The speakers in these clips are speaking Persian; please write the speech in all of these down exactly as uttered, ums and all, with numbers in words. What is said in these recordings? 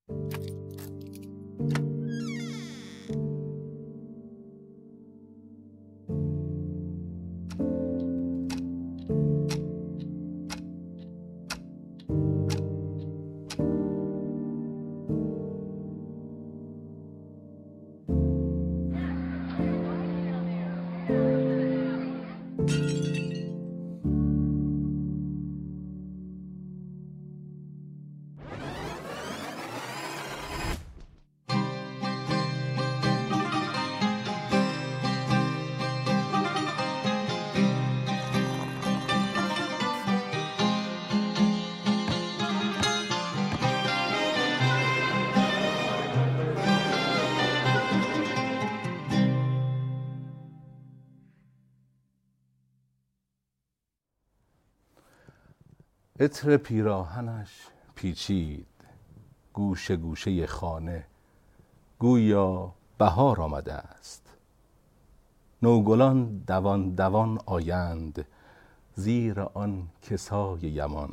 عطر پیراهنش پیچید گوشه گوشه خانه، گویا بهار آمده است. نوگلان دوان دوان آیند زیر آن کسای یمان.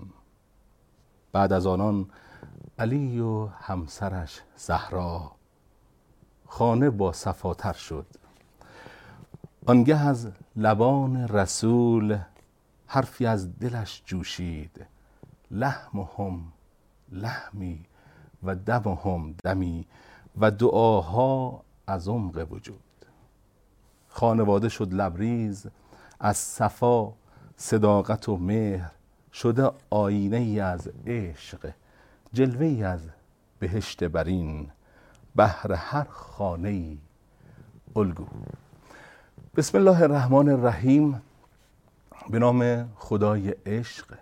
بعد از آنان علی و همسرش زهرا، خانه با صفاتر شد. آنگه از لبان رسول حرفی از دلش جوشید. لحمهم لحمی و دمهم دمی و دعاها از عمق وجود. خانواده شد لبریز از صفا، صداقت و مهر شده آینه ای از عشق، جلوه ای از بهشت برین، بهر هر خانه ای الگو. بسم الله الرحمن الرحیم. به نام خدای عشق،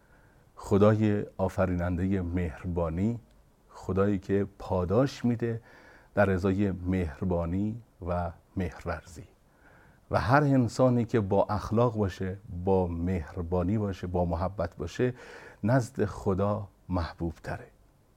خدای آفریننده مهربانی، خدایی که پاداش میده در ازای مهربانی و مهرورزی و هر انسانی که با اخلاق باشه، با مهربانی باشه، با محبت باشه، نزد خدا محبوب تره.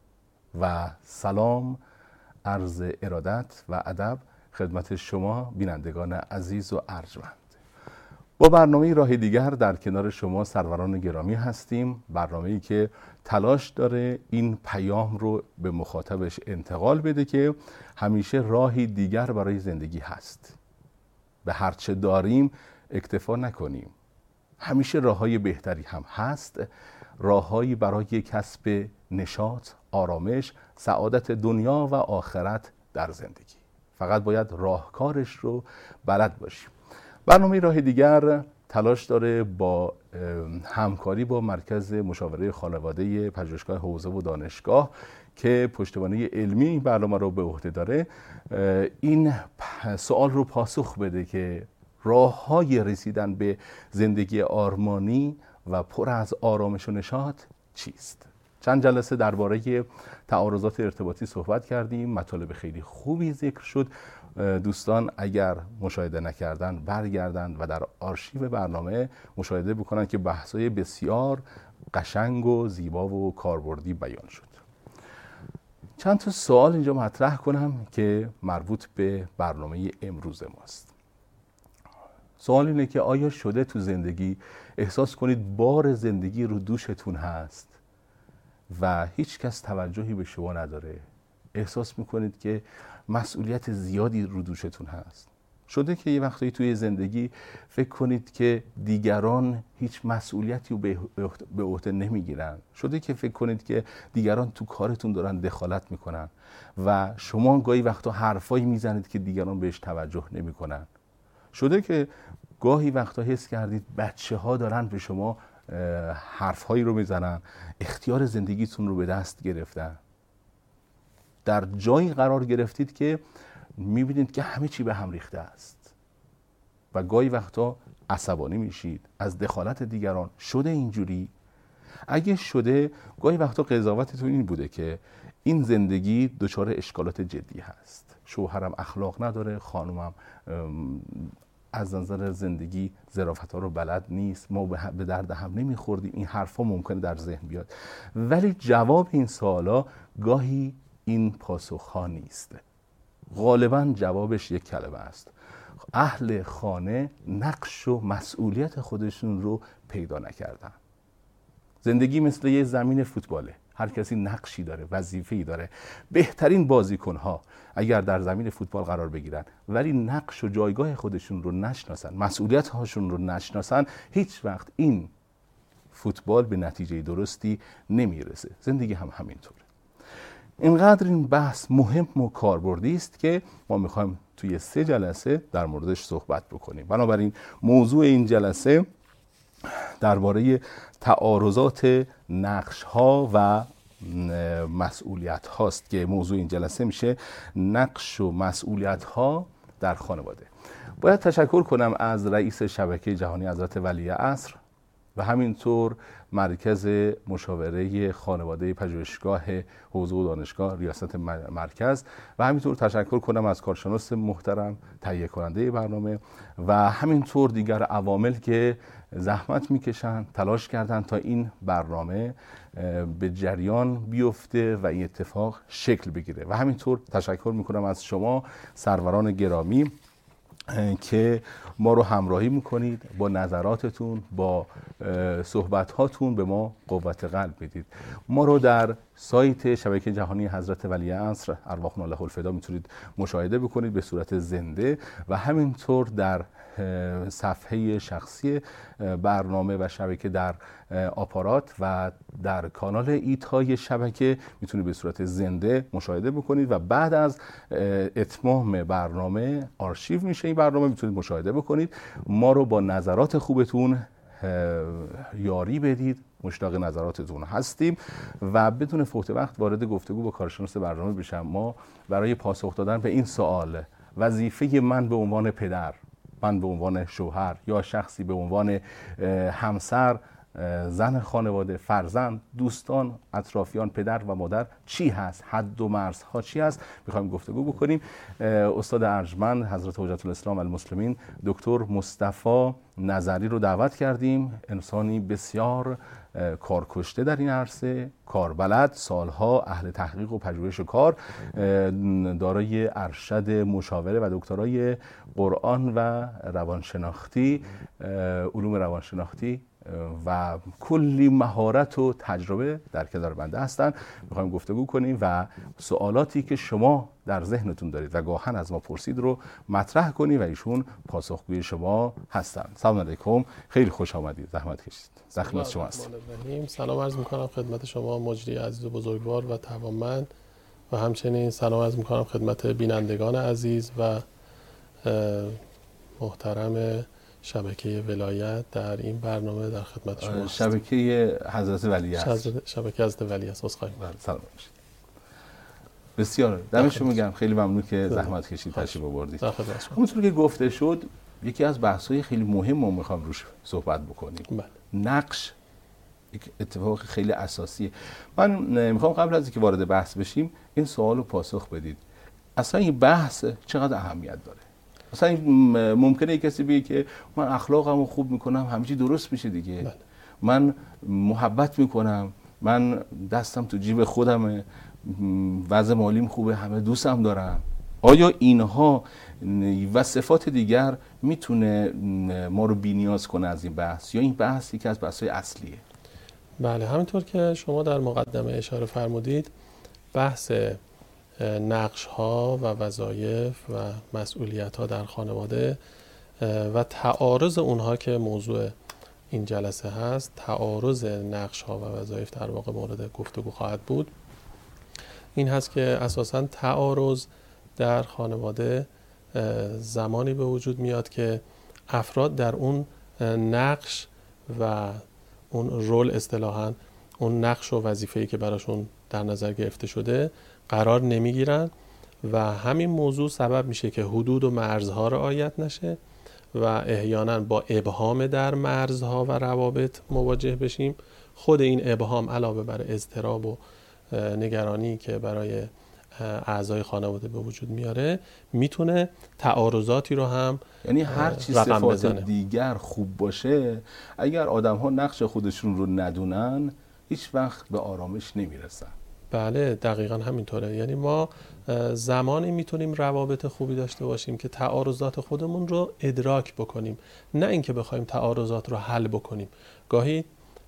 و سلام، عرض ارادت و ادب خدمت شما بینندگان عزیز و ارجمند. با برنامه راه دیگر در کنار شما سروران گرامی هستیم. برنامه‌ای که تلاش داره این پیام رو به مخاطبش انتقال بده که همیشه راهی دیگر برای زندگی هست. به هرچه داریم اکتفا نکنیم. همیشه راههای بهتری هم هست، راههایی برای کسب نشاط، آرامش، سعادت دنیا و آخرت در زندگی. فقط باید راهکارش رو بلد باشیم. برنامه راه دیگر تلاش داره با همکاری با مرکز مشاوره خانواده پژوهشگاه حوزه و دانشگاه که پشتوانه علمی برنامه رو به عهده داره این سوال رو پاسخ بده که راه‌های رسیدن به زندگی آرمانی و پر از آرامش و نشاط چیست؟ چند جلسه درباره تعارضات ارتباطی صحبت کردیم، مطالب خیلی خوبی ذکر شد. دوستان اگر مشاهده نکردن برگردن و در آرشیو برنامه مشاهده بکنن که بحث‌های بسیار قشنگ و زیبا و کاربردی بیان شد. چند تا سوال اینجا مطرح کنم که مربوط به برنامه امروز ماست. سوال اینه که آیا شده تو زندگی احساس کنید بار زندگی رو دوشتون هست و هیچ کس توجهی به شما نداره؟ احساس میکنید که مسئولیت زیادی رو دوشتون هست؟ شده که یه وقتایی توی زندگی فکر کنید که دیگران هیچ مسئولیتی رو به عهده نمیگیرن؟ شده که فکر کنید که دیگران تو کارتون دارن دخالت میکنن و شما گاهی وقتا حرفایی میزنید که دیگران بهش توجه نمیکنن؟ شده که گاهی وقتا حس کردید بچه ها دارن به شما حرفهایی رو میزنن، اختیار زندگیتون رو به دست گرفتن؟ در جایی قرار گرفتید که میبینید که همه چی به هم ریخته است و گاهی وقتا عصبانی میشید از دخالت دیگران. شده اینجوری؟ اگه شده، گاهی وقتا قضاوتتون این بوده که این زندگی دچار اشکالات جدی هست، شوهرم اخلاق نداره، خانومم از نظر زندگی ظرافت‌ها رو بلد نیست، ما به درد هم نمیخوردیم. این حرفا ممکنه در ذهن بیاد، ولی جواب این سوالا گاهی این پاسخ‌ها نیست. غالباً جوابش یک کلمه است: اهل خانه نقش و مسئولیت خودشون رو پیدا نکردن. زندگی مثل یه زمین فوتباله، هر کسی نقشی داره، وظیفه‌ای داره. بهترین بازیکن‌ها اگر در زمین فوتبال قرار بگیرن ولی نقش و جایگاه خودشون رو نشناسن، مسئولیت هاشون رو نشناسن، هیچ وقت این فوتبال به نتیجه درستی نمیرسه. زندگی هم همینطوره. اینقدر این بحث مهم و کاربردی است که ما میخوایم توی سه جلسه در موردش صحبت بکنیم. بنابراین موضوع این جلسه درباره تعارضات نقش ها و مسئولیت هاست که موضوع این جلسه میشه نقش و مسئولیت ها در خانواده. باید تشکر کنم از رئیس شبکه جهانی حضرت ولیعصر و همینطور مرکز مشاوره خانواده پژوهشگاه حوزه و دانشگاه ریاست مرکز و همینطور تشکر کنم از کارشناس محترم تهیه کننده برنامه و همینطور دیگر عوامل که زحمت میکشن، تلاش کردن تا این برنامه به جریان بیفته و این اتفاق شکل بگیره. و همینطور تشکر میکنم از شما سروران گرامی که ما رو همراهی میکنید، با نظراتتون، با صحبتاتون به ما قوت قلب میدید. ما رو در سایت شبکه جهانی حضرت ولیعصر ارواحنا له الفدا میتونید مشاهده بکنید به صورت زنده و همینطور در صفحه شخصی برنامه و شبکه در آپارات و در کانال ایتای شبکه میتونید به صورت زنده مشاهده بکنید و بعد از اتمام برنامه آرشیو میشه این برنامه، میتونید مشاهده بکنید. ما رو با نظرات خوبتون یاری بدید، مشتاق نظراتتون هستیم و بدون فوت وقت وارد گفتگو با کارشناس برنامه بشم. ما برای پاسخ دادن به این سوال، وظیفه من به عنوان پدر، من به عنوان شوهر یا شخصی به عنوان همسر، زن خانواده، فرزند، دوستان، اطرافیان، پدر و مادر چی هست؟ حد و مرزها چی هست؟ میخوایم گفتگو بکنیم. استاد ارجمند حضرت حجت الاسلام المسلمین دکتر مصطفی نظری رو دعوت کردیم. انسانی بسیار کارکشته در این عرصه، کاربلد، سالها اهل تحقیق و پژوهش و کار، دارای ارشد مشاوره و دکترای قرآن و روانشناختی، علوم روانشناختی و کلی مهارت و تجربه در کنار بنده هستن. میخوایم گفتگو کنیم و سوالاتی که شما در ذهنتون دارید و گاهن از ما پرسید رو مطرح کنیم و ایشون پاسخگوی شما هستن. سلام علیکم، خیلی خوش آمدید، زحمت کشید. زخم از شما هست. سلام عرض میکنم خدمت شما مجری عزیز و بزرگوار و توانمند و همچنین سلام عرض میکنم خدمت بینندگان عزیز و محترم شبکه ولایت در این برنامه در خدمت شما هست. شبکه حضرت ولی است. شبکه حضرت ولی است. عذرخواهی می‌کنم. سلام باشید. بسیار دمشون میگم، خیلی ممنون که زحمت کشید تشریف آوردید. همونطور که گفته شد یکی از بحث‌های خیلی مهم رو می‌خوام روش صحبت بکنیم. بله. نقش یک اتفاق خیلی اساسیه. من می‌خوام قبل از اینکه وارد بحث بشیم این سوالو پاسخ بدید. اصلا این بحث چقدر اهمیت داره؟ مثلا ممکنه کسی بگه که من اخلاقمو خوب میکنم همه چی درست میشه دیگه. بله. من محبت میکنم، من دستم تو جیب خودمه، وضع مالیم خوبه، همه دوستم دارم. آیا اینها و صفات دیگر میتونه ما رو بی‌نیاز کنه از این بحث یا این بحث یکی از بحث‌های اصلیه؟ بله، همینطور که شما در مقدمه اشاره فرمودید بحث نقش ها و وظایف و مسئولیت ها در خانواده و تعارض اونها که موضوع این جلسه هست، تعارض نقش ها و وظایف در واقع مورد گفتگو خواهد بود. این هست که اساساً تعارض در خانواده زمانی به وجود میاد که افراد در اون نقش و اون رول، اصطلاحاً اون نقش و وظیفه‌ای که براشون در نظر گرفته شده قرار نمیگیرن و همین موضوع سبب میشه که حدود و مرزها رعایت نشه و احیانا با ابهام در مرزها و روابط مواجه بشیم. خود این ابهام علاوه بر اضطراب و نگرانی که برای اعضای خانواده به وجود میاره میتونه تعارضاتی رو هم یعنی هر چی صفات دیگر خوب باشه اگر آدم ها نقش خودشون رو ندونن هیچ وقت به آرامش نمیرسن. بله دقیقاً همینطوره. یعنی ما زمانی میتونیم روابط خوبی داشته باشیم که تعارضات خودمون رو ادراک بکنیم، نه اینکه بخوایم تعارضات رو حل بکنیم. گاهی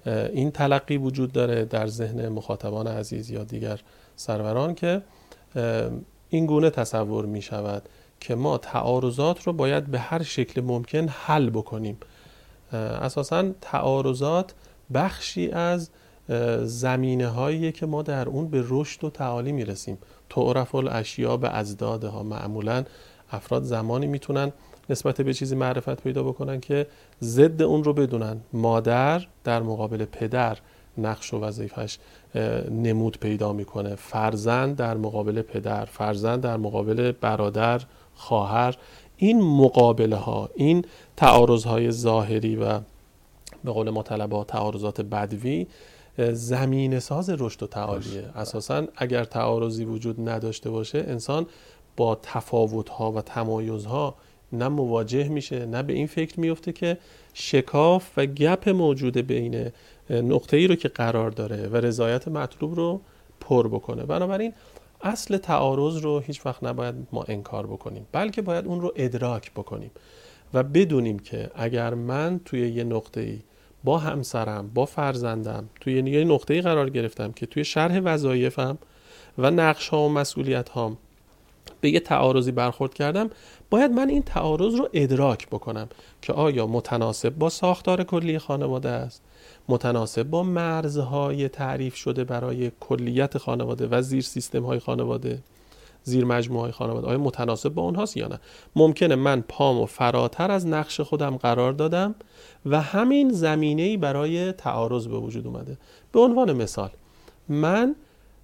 این تلقی وجود داره در ذهن مخاطبان عزیز یا دیگر سروران که این گونه تصور می شود که ما تعارضات رو باید به هر شکل ممکن حل بکنیم. اساساً تعارضات بخشی از زمینه هایی که ما در اون به رشد و تعالی می رسیم. تعرف الاشیاء به ازدادها. معمولاً افراد زمانی میتونن نسبت به چیزی معرفت پیدا بکنن که ضد اون رو بدونن. مادر در مقابل پدر نقش و وظیفش نمود پیدا میکنه، فرزند در مقابل پدر، فرزند در مقابل برادر، خواهر. این مقابله ها، این تعارض های ظاهری و به قول ما طلبه تعارضات بدوی زمینه ساز رشد و تعالیه. اساساً اگر تعارضی وجود نداشته باشه انسان با تفاوت‌ها و تمایزها نه مواجه میشه، نه به این فکر میفته که شکاف و گپ موجود بین نقطه‌ای رو که قرار داره و رضایت مطلوب رو پر بکنه. بنابراین اصل تعارض رو هیچ وقت نباید ما انکار بکنیم، بلکه باید اون رو ادراک بکنیم و بدونیم که اگر من توی یه نقطه‌ای با همسرم، با فرزندم توی یه نقطه‌ای قرار گرفتم که توی شرح وظایفم و نقش‌ها و مسئولیت‌هام به یه تعارضی برخورد کردم، باید من این تعارض رو ادراک بکنم که آیا متناسب با ساختار کلی خانواده است، متناسب با مرزهای تعریف شده برای کلیت خانواده و زیر سیستم های خانواده، زیر مجموعه های خانواده، آیا متناسب با اونهاست یا نه. ممکنه من پامو فراتر از نقش خودم قرار دادم و همین زمینه‌ای برای تعارض به وجود اومده. به عنوان مثال من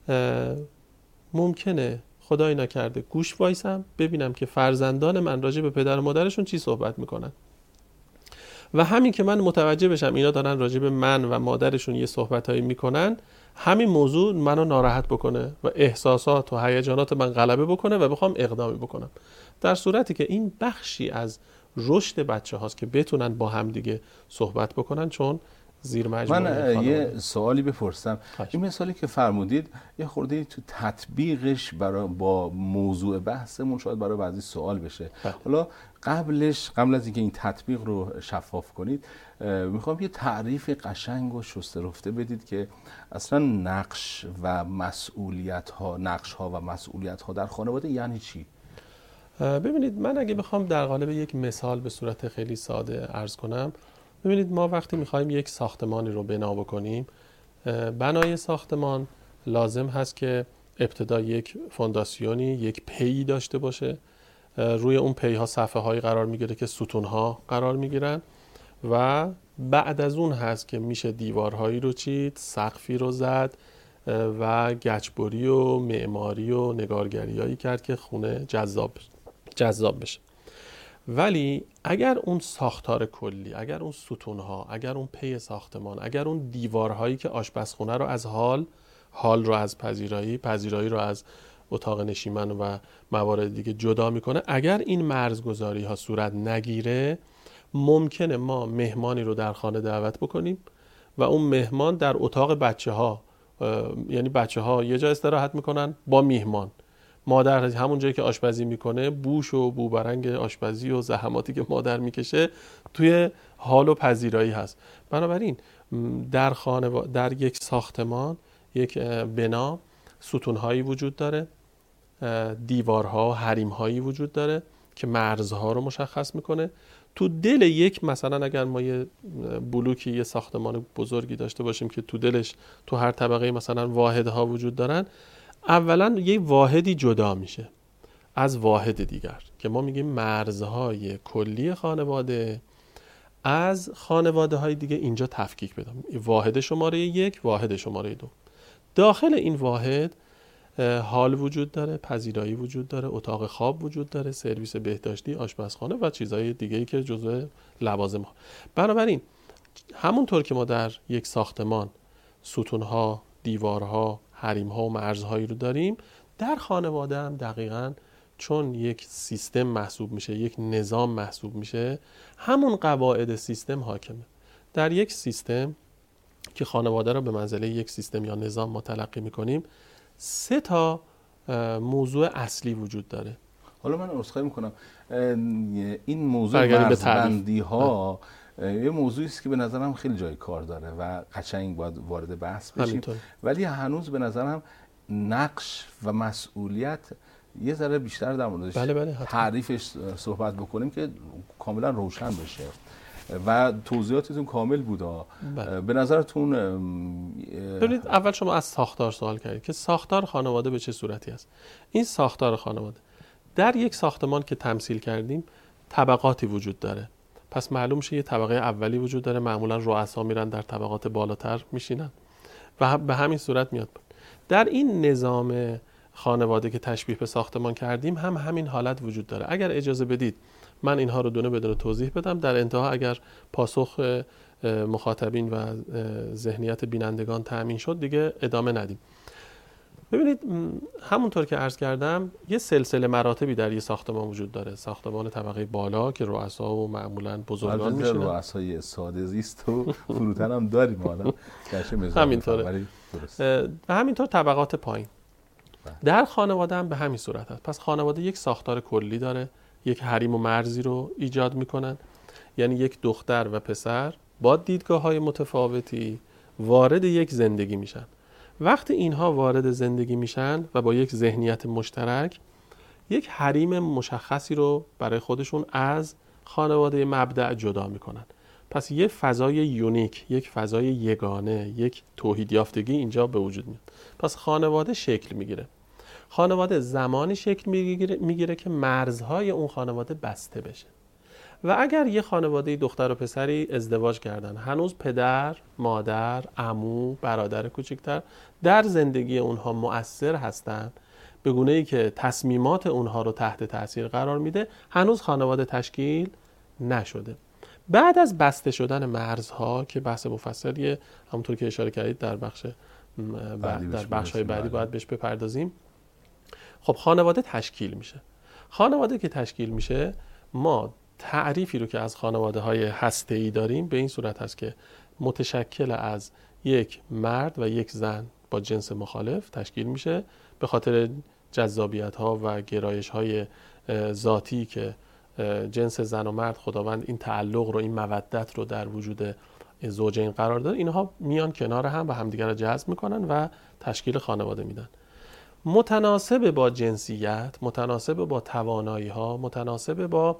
ممکنه خدای نکرده گوش وایسم ببینم که فرزندان من راجع به پدر و مادرشون چی صحبت میکنن و همین که من متوجه بشم اینا دارن راجع به من و مادرشون یه صحبتایی میکنن، همین موضوع منو ناراحت بکنه و احساسات و هیجانات من غلبه بکنه و بخوام اقدامی بکنم. در صورتی که این بخشی از رشد بچه هاست که بتونن با هم دیگه صحبت بکنن، چون زیر مجموعه من یه سوالی بپرسم. این مثالی که فرمودید یه خورده تو تطبیقش برای با موضوع بحثمون شاید برای بعضی سوال بشه. حالا قبلش قبل از اینکه این تطبیق رو شفاف کنید میخوام یه تعریف قشنگ و شسته رفته بدید که اصلا نقش و مسئولیت ها نقش ها و مسئولیت ها در خانواده یعنی چی؟ ببینید، من اگه بخوام در قالب یک مثال به صورت خیلی ساده عرض کنم، ببینید ما وقتی میخوایم یک ساختمانی رو بنا بکنیم، بنای ساختمان لازم هست که ابتدا یک فونداسیونی، یک پی داشته باشه. روی اون پی ها صفحه هایی قرار میگیره که ستون ها قرار میگیرن و بعد از اون هست که میشه دیوارهایی رو چید، سقفی رو زد و گچبری و معماری و نگارگری هایی کرد که خونه جذاب جذاب بشه. ولی اگر اون ساختار کلی، اگر اون ستونها، اگر اون پی ساختمان، اگر اون دیوارهایی که آشپزخونه رو از حال، حال رو از پذیرایی، پذیرایی رو از اتاق نشیمن و موارد دیگه جدا میکنه، اگر این مرزگذاری ها صورت نگیره، ممکنه ما مهمانی رو در خانه دعوت بکنیم و اون مهمان در اتاق بچه ها، یعنی بچه ها یه جا استراحت میکنن با میهمان، مادر همون جایی که آشپزی میکنه بوش و بوبرنگ آشپزی و زحماتی که مادر میکشه توی حال و پذیرایی هست. بنابراین در خانه در یک ساختمان، یک بنا، ستونهایی وجود داره، دیوارها و حریمهایی وجود داره که مرزها رو مشخص میکنه. تو دل یک، مثلا اگر ما یه بلوکی، یه ساختمان بزرگی داشته باشیم که تو دلش تو هر طبقه مثلا واحدها وجود دارن، اولا یه واحدی جدا میشه از واحد دیگر که ما میگیم مرزهای کلی خانواده از خانواده های دیگه اینجا تفکیک بده. واحد شماره یک، واحد شماره دو. داخل این واحد حال وجود داره، پذیرایی وجود داره، اتاق خواب وجود داره، سرویس بهداشتی، آشپزخانه و چیزهای دیگه‌ای که جزء لوازم ها. بنابراین همونطور که ما در یک ساختمان ستونها، دیوارها، حریم‌ها و مرزهایی رو داریم، در خانواده هم دقیقاً چون یک سیستم محسوب میشه، یک نظام محسوب میشه، همون قواعد سیستم حاکمه. در یک سیستم که خانواده رو به منزله یک سیستم یا نظام ما تلقی میکنیم، سه تا موضوع اصلی وجود داره. حالا من عذرخواهی میکنم، این موضوع مرزبندی ها یه موضوعی است که به نظرم خیلی جای کار داره و قشنگ باید وارد بحث بشیم. همینطور. ولی هنوز به نظرم نقش و مسئولیت یه ذره بیشتر در موردش بله بله تعریفش صحبت بکنیم که کاملا روشن بشه و توضیحاتتون کامل بود. بله. به نظرتون ببینید، اول شما از ساختار سوال کردید که ساختار خانواده به چه صورتی است. این ساختار خانواده در یک ساختمان که تمثیل کردیم طبقاتی وجود داره. پس معلوم شه یه طبقه اولی وجود داره، معمولا رؤسا میرن در طبقات بالاتر میشینن و به همین صورت میاد. در این نظام خانواده که تشبیه به ساختمان کردیم هم همین حالت وجود داره. اگر اجازه بدید من اینها رو دونه بدونه توضیح بدم، در انتها اگر پاسخ مخاطبین و ذهنیت بینندگان تأمین شد دیگه ادامه ندیم. ببینید، همونطور که عرض کردم یه سلسله مراتبی در یه ساختمان وجود داره. ساختمان طبقه بالا که رؤسا و معمولا بزرگان میشینن. رؤسای ساده زیست و فروتن هم داریم حالا. همینطوره. و همینطور طبقات پایین. در خانواده هم به همین صورت هست. پس خانواده یک ساختار کلی داره، یک حریم و مرزی رو ایجاد میکنن. یعنی یک دختر و پسر با دیدگاه‌های متفاوتی وارد یک زندگی میشن. وقتی اینها وارد زندگی میشن و با یک ذهنیت مشترک یک حریم مشخصی رو برای خودشون از خانواده مبدأ جدا میکنن. پس یک فضای یونیک، یک فضای یگانه، یک توحید یافتگی اینجا به وجود میاد. پس خانواده شکل میگیره. خانواده زمانی شکل میگیره, میگیره که مرزهای اون خانواده بسته بشه. و اگر یه خانواده دختر و پسری ازدواج کردن، هنوز پدر، مادر، عمو، برادر کوچکتر در زندگی اونها مؤثر هستن، به گونه‌ای که تصمیمات اونها رو تحت تاثیر قرار میده، هنوز خانواده تشکیل نشده. بعد از بسته شدن مرزها که بحث مفصلیه، همونطور که اشاره کردید در بخش در بخش‌های بعدی باید بهش بپردازیم. خب خانواده تشکیل میشه. خانواده که تشکیل میشه، ما تعریفی رو که از خانواده‌های هسته‌ای داریم به این صورت هست که متشکل از یک مرد و یک زن با جنس مخالف تشکیل میشه به خاطر جذابیت‌ها و گرایش‌های ذاتی که جنس زن و مرد خداوند این تعلق رو، این مودت رو در وجود زوجین قرار داد. اینها میان کنار هم و همدیگر رو جذب میکنن و تشکیل خانواده میدن. متناسب با جنسیت، متناسب با توانایی‌ها، متناسب با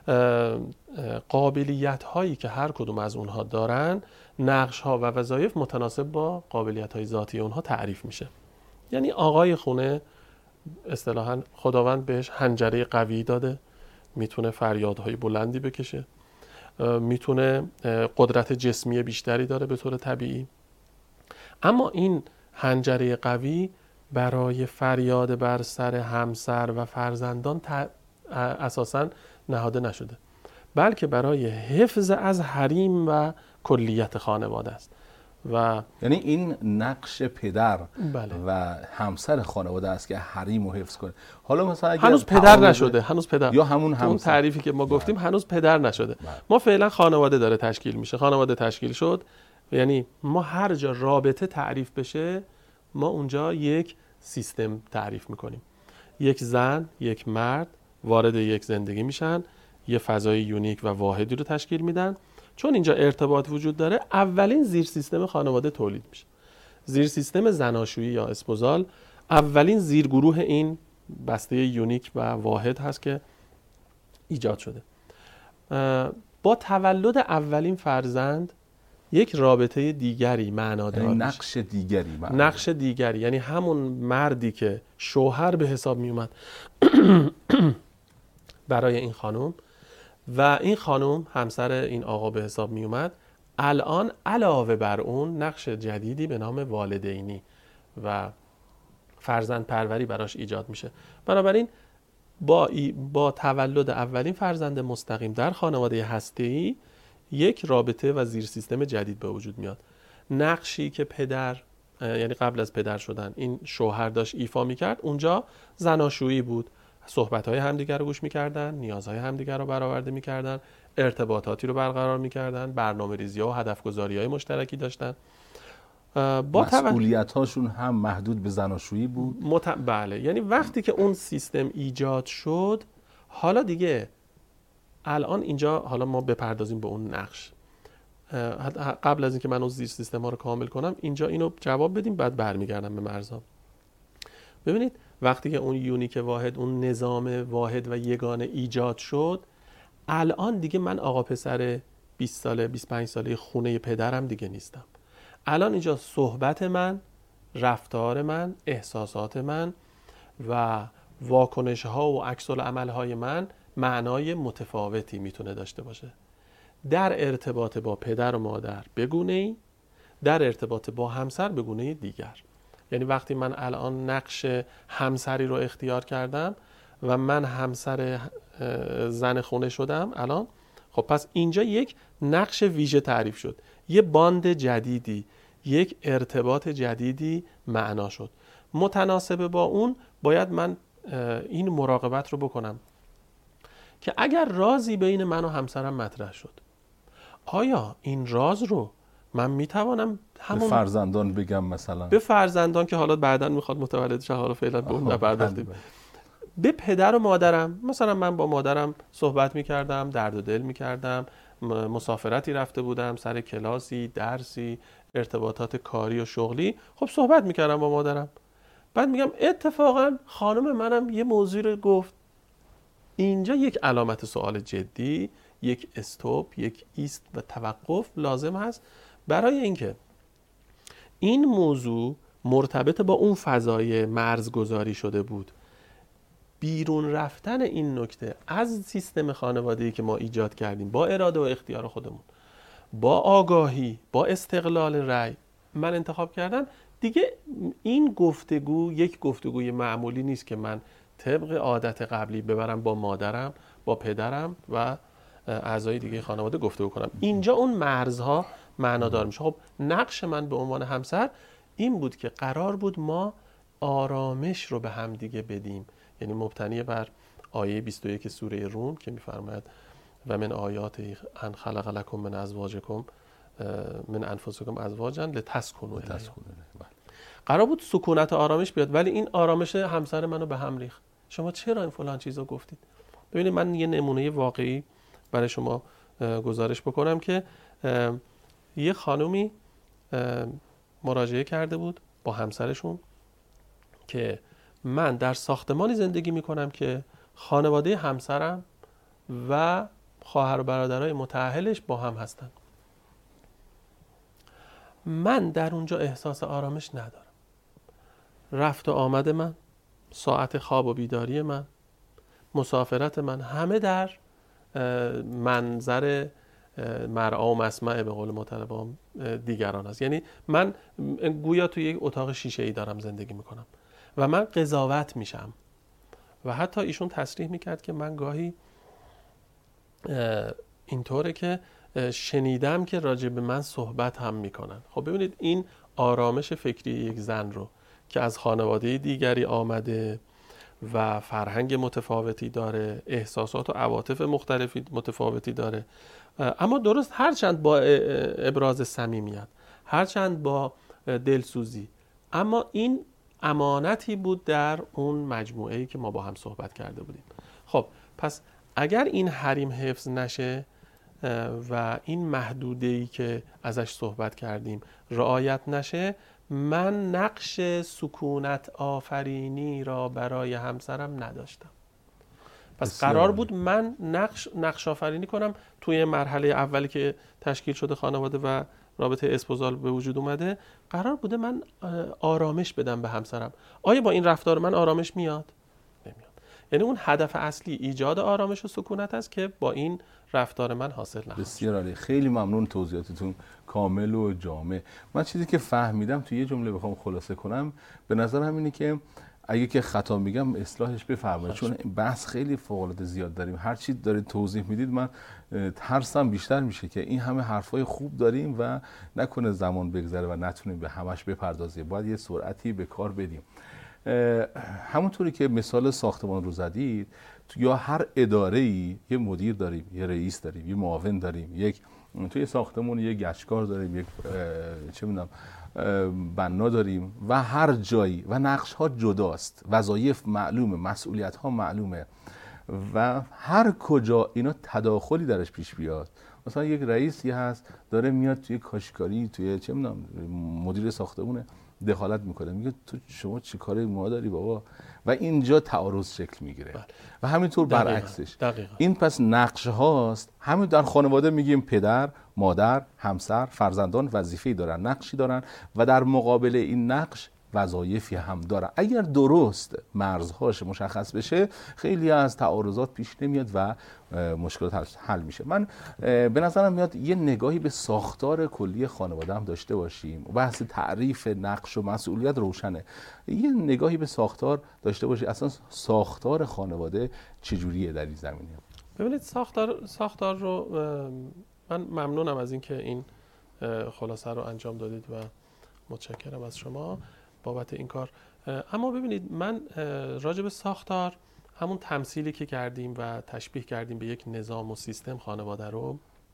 قابلیت‌هایی که هر کدوم از اونها دارن، نقش‌ها و وظایف متناسب با قابلیت‌های ذاتی اونها تعریف میشه. یعنی آقای خونه اصطلاحاً خداوند بهش حنجره قوی داده، میتونه فریادهای بلندی بکشه، میتونه قدرت جسمی بیشتری داره به طور طبیعی. اما این حنجره قوی برای فریاد بر سر همسر و فرزندان اساساً نهاده نشده، بلکه برای حفظ از حریم و کلیت خانواده است. و یعنی این نقش پدر بله. و همسر خانواده است که حریم رو حفظ کنه. حالا مثلا اگر هنوز پدر نشده، هنوز پدر یا همون همسر، اون تعریفی که ما گفتیم بله. هنوز پدر نشده. بله. ما فعلا خانواده داره تشکیل میشه. خانواده تشکیل شد، یعنی ما هر جا رابطه تعریف بشه ما اونجا یک سیستم تعریف میکنیم. یک زن، یک مرد وارد یک زندگی میشن، یه فضای یونیک و واحدی رو تشکیل میدن. چون اینجا ارتباط وجود داره، اولین زیر سیستم خانواده تولید میشه. زیر سیستم زناشویی یا اسپوزال اولین زیرگروه این بسته یونیک و واحد هست که ایجاد شده. با تولد اولین فرزند یک رابطه دیگری معنادار میشه. نقش دیگری معنادار. نقش دیگری، یعنی همون مردی که شوهر به حساب می اومد برای این خانم و این خانم همسر این آقا به حساب می اومد، الان علاوه بر اون نقش جدیدی به نام والدینی و فرزند پروری براش ایجاد میشه. بنابراین با, با تولد اولین فرزند مستقیم در خانواده هسته‌ای یک رابطه و زیر سیستم جدید به وجود میاد. نقشی که پدر، یعنی قبل از پدر شدن، این شوهر داشت ایفا میکرد، اونجا زناشویی بود. صحبت‌های همدیگر رو گوش می‌کردن، نیازهای همدیگر رو برآورده می‌کردن، ارتباطاتی رو برقرار می‌کردن، برنامه‌ریزی‌ها و هدف‌گذاری‌های مشترکی داشتن. با مسئولیت‌هاشون هم محدود به زناشویی بود. مت... بله، یعنی وقتی که اون سیستم ایجاد شد، حالا دیگه الان اینجا حالا ما بپردازیم به اون نقش. قبل از اینکه من اون زیر سیستم ها رو کامل کنم اینجا اینو جواب بدیم، بعد برمیگردم به مرزها. ببینید وقتی که اون یونیک واحد، اون نظام واحد و یگانه ایجاد شد، الان دیگه من آقا پسر بیست ساله بیست و پنج ساله خونه پدرم دیگه نیستم. الان اینجا صحبت من، رفتار من، احساسات من و واکنش ها و عکس العمل های من معنای متفاوتی میتونه داشته باشه. در ارتباط با پدر و مادر به گونه‌ای، در ارتباط با همسر به گونه دیگر. یعنی وقتی من الان نقش همسری رو اختیار کردم و من همسر زن خونه شدم الان، خب پس اینجا یک نقش ویژه تعریف شد، یه باند جدیدی، یک ارتباط جدیدی معنا شد. متناسب با اون باید من این مراقبت رو بکنم که اگر رازی بین من و همسرم مطرح شد، آیا این راز رو من میتوانم همون به فرزندان بگم؟ مثلا به فرزندان که حالا بعداً میخواد متولد شه، حالا فعلا به اون نپردازیم. به پدر و مادرم، مثلا من با مادرم صحبت میکردم، درد و دل میکردم، مسافرتی رفته بودم، سر کلاسی، درسی، ارتباطات کاری و شغلی، خب صحبت میکردم با مادرم. بعد میگم اتفاقا خانم منم یه موضوع رو گفت. اینجا یک علامت سوال جدی، یک استوپ، یک ایست و توقف لازم هست برای اینکه این موضوع مرتبط با اون فضای مرزگذاری شده بود. بیرون رفتن این نکته از سیستم خانواده‌ای که ما ایجاد کردیم با اراده و اختیار خودمون، با آگاهی، با استقلال رأی من انتخاب کردم، دیگه این گفتگو یک گفتگوی معمولی نیست که من طبق عادت قبلی ببرم با مادرم، با پدرم و اعضای دیگه خانواده گفتگو کنم. اینجا اون مرزها معنادار میشه. خب نقش من به عنوان همسر این بود که قرار بود ما آرامش رو به هم دیگه بدیم، یعنی مبتنی بر آیه بیست و یک سوره روم که میفرماید و من آیات ان خلق لکم من ازواجکم من انفسکم ازواجا لتسکنوا الیها. قرار بود سکونت آرامش بیاد، ولی این آرامش همسر منو به هم ریخت. شما چرا این فلان چیزو گفتید؟ ببینید من یه نمونه واقعی برای شما گزارش بکنم که یه خانومی مراجعه کرده بود با همسرشون که من در ساختمانی زندگی میکنم که خانواده همسرم و خواهر و برادرای متأهلش با هم هستن. من در اونجا احساس آرامش ندارم. رفت و آمد من، ساعت خواب و بیداری من، مسافرت من، همه در منظر مرعا و مسمع به قول مطلبان دیگران است. یعنی من گویا توی یک اتاق شیشه ای دارم زندگی میکنم و من قضاوت میشم. و حتی ایشون تصریح میکرد که من گاهی اینطوره که شنیدم که راجع به من صحبت هم میکنن. خب ببینید این آرامش فکری یک زن رو که از خانواده دیگری آمده و فرهنگ متفاوتی داره، احساسات و عواطف مختلفی متفاوتی داره، اما درست هرچند با ابراز صمیمیت، هرچند با دلسوزی، اما این امانتی بود در اون مجموعه‌ای که ما با هم صحبت کرده بودیم. خب پس اگر این حریم حفظ نشه و این محدوده‌ای که ازش صحبت کردیم رعایت نشه، من نقش سکونت آفرینی را برای همسرم نداشتم. پس قرار بود من نقش نقش آفرینی کنم توی مرحله اولی که تشکیل شده خانواده و رابطه اسپوزال به وجود اومده. قرار بوده من آرامش بدم به همسرم. آیا با این رفتار من آرامش میاد؟ نمیاد. یعنی اون هدف اصلی ایجاد آرامش و سکونت است که با این رفتار من حاصل نخواهد. بسیار عالی، خیلی ممنون، توضیحاتتون کامل و جامع. من چیزی که فهمیدم توی یه جمله بخوام خلاصه کنم، به نظرم اینه که اگه که خطا میگم اصلاحش بفرمایید، چون بحث خیلی فوق العاده زیاد داریم. هر چی دارید توضیح میدید من ترسم بیشتر میشه که این همه حرفای خوب داریم و نکنه زمان بگذره و نتونیم به همش بپردازیم. باید یه سرعتی به کار بدیم. همونطوری که مثال ساختمان رو زدید، یا هر اداره‌ای یه مدیر داریم، یه رئیس داریم، یه معاون داریم، یک توی ساختمون یک گچکار داریم، یک چه می‌دونم بنا داریم و هر جایی و نقش‌ها جداست، وظایف معلومه، مسئولیت‌ها معلومه و هر کجا اینا تداخلی درش پیش بیاد مثلا یک رئیسی هست داره میاد توی کاشیکاری، توی چه میدونم مدیر ساختمونه دخالت میکنه، میگه تو شما چی کاره ما داری بابا، و اینجا تعارض شکل میگیره. بله. و همینطور برعکسش. دقیقا. این پس نقش هاست. همین در خانواده میگیم پدر، مادر، همسر، فرزندان وظیفه‌ای دارن، نقشی دارن و در مقابل این نقش وظایفی هم دارن. اگر درست مرزهاش مشخص بشه خیلی از تعارضات پیش نمیاد و مشکلات حل میشه. من به نظرم میاد یه نگاهی به ساختار کلی خانواده هم داشته باشیم. بحث تعریف نقش و مسئولیت روشنه. یه نگاهی به ساختار داشته باشیم، اصلا ساختار خانواده چجوریه در این زمینه. ببینید ساختار ساختار رو من ممنونم از اینکه این خلاصه رو انجام دادید و متشکرم از شما بابت این کار. اما ببینید من راجع به ساختار، همون تمثیلی که کردیم و تشبیه کردیم به یک نظام و سیستم خانواده رو،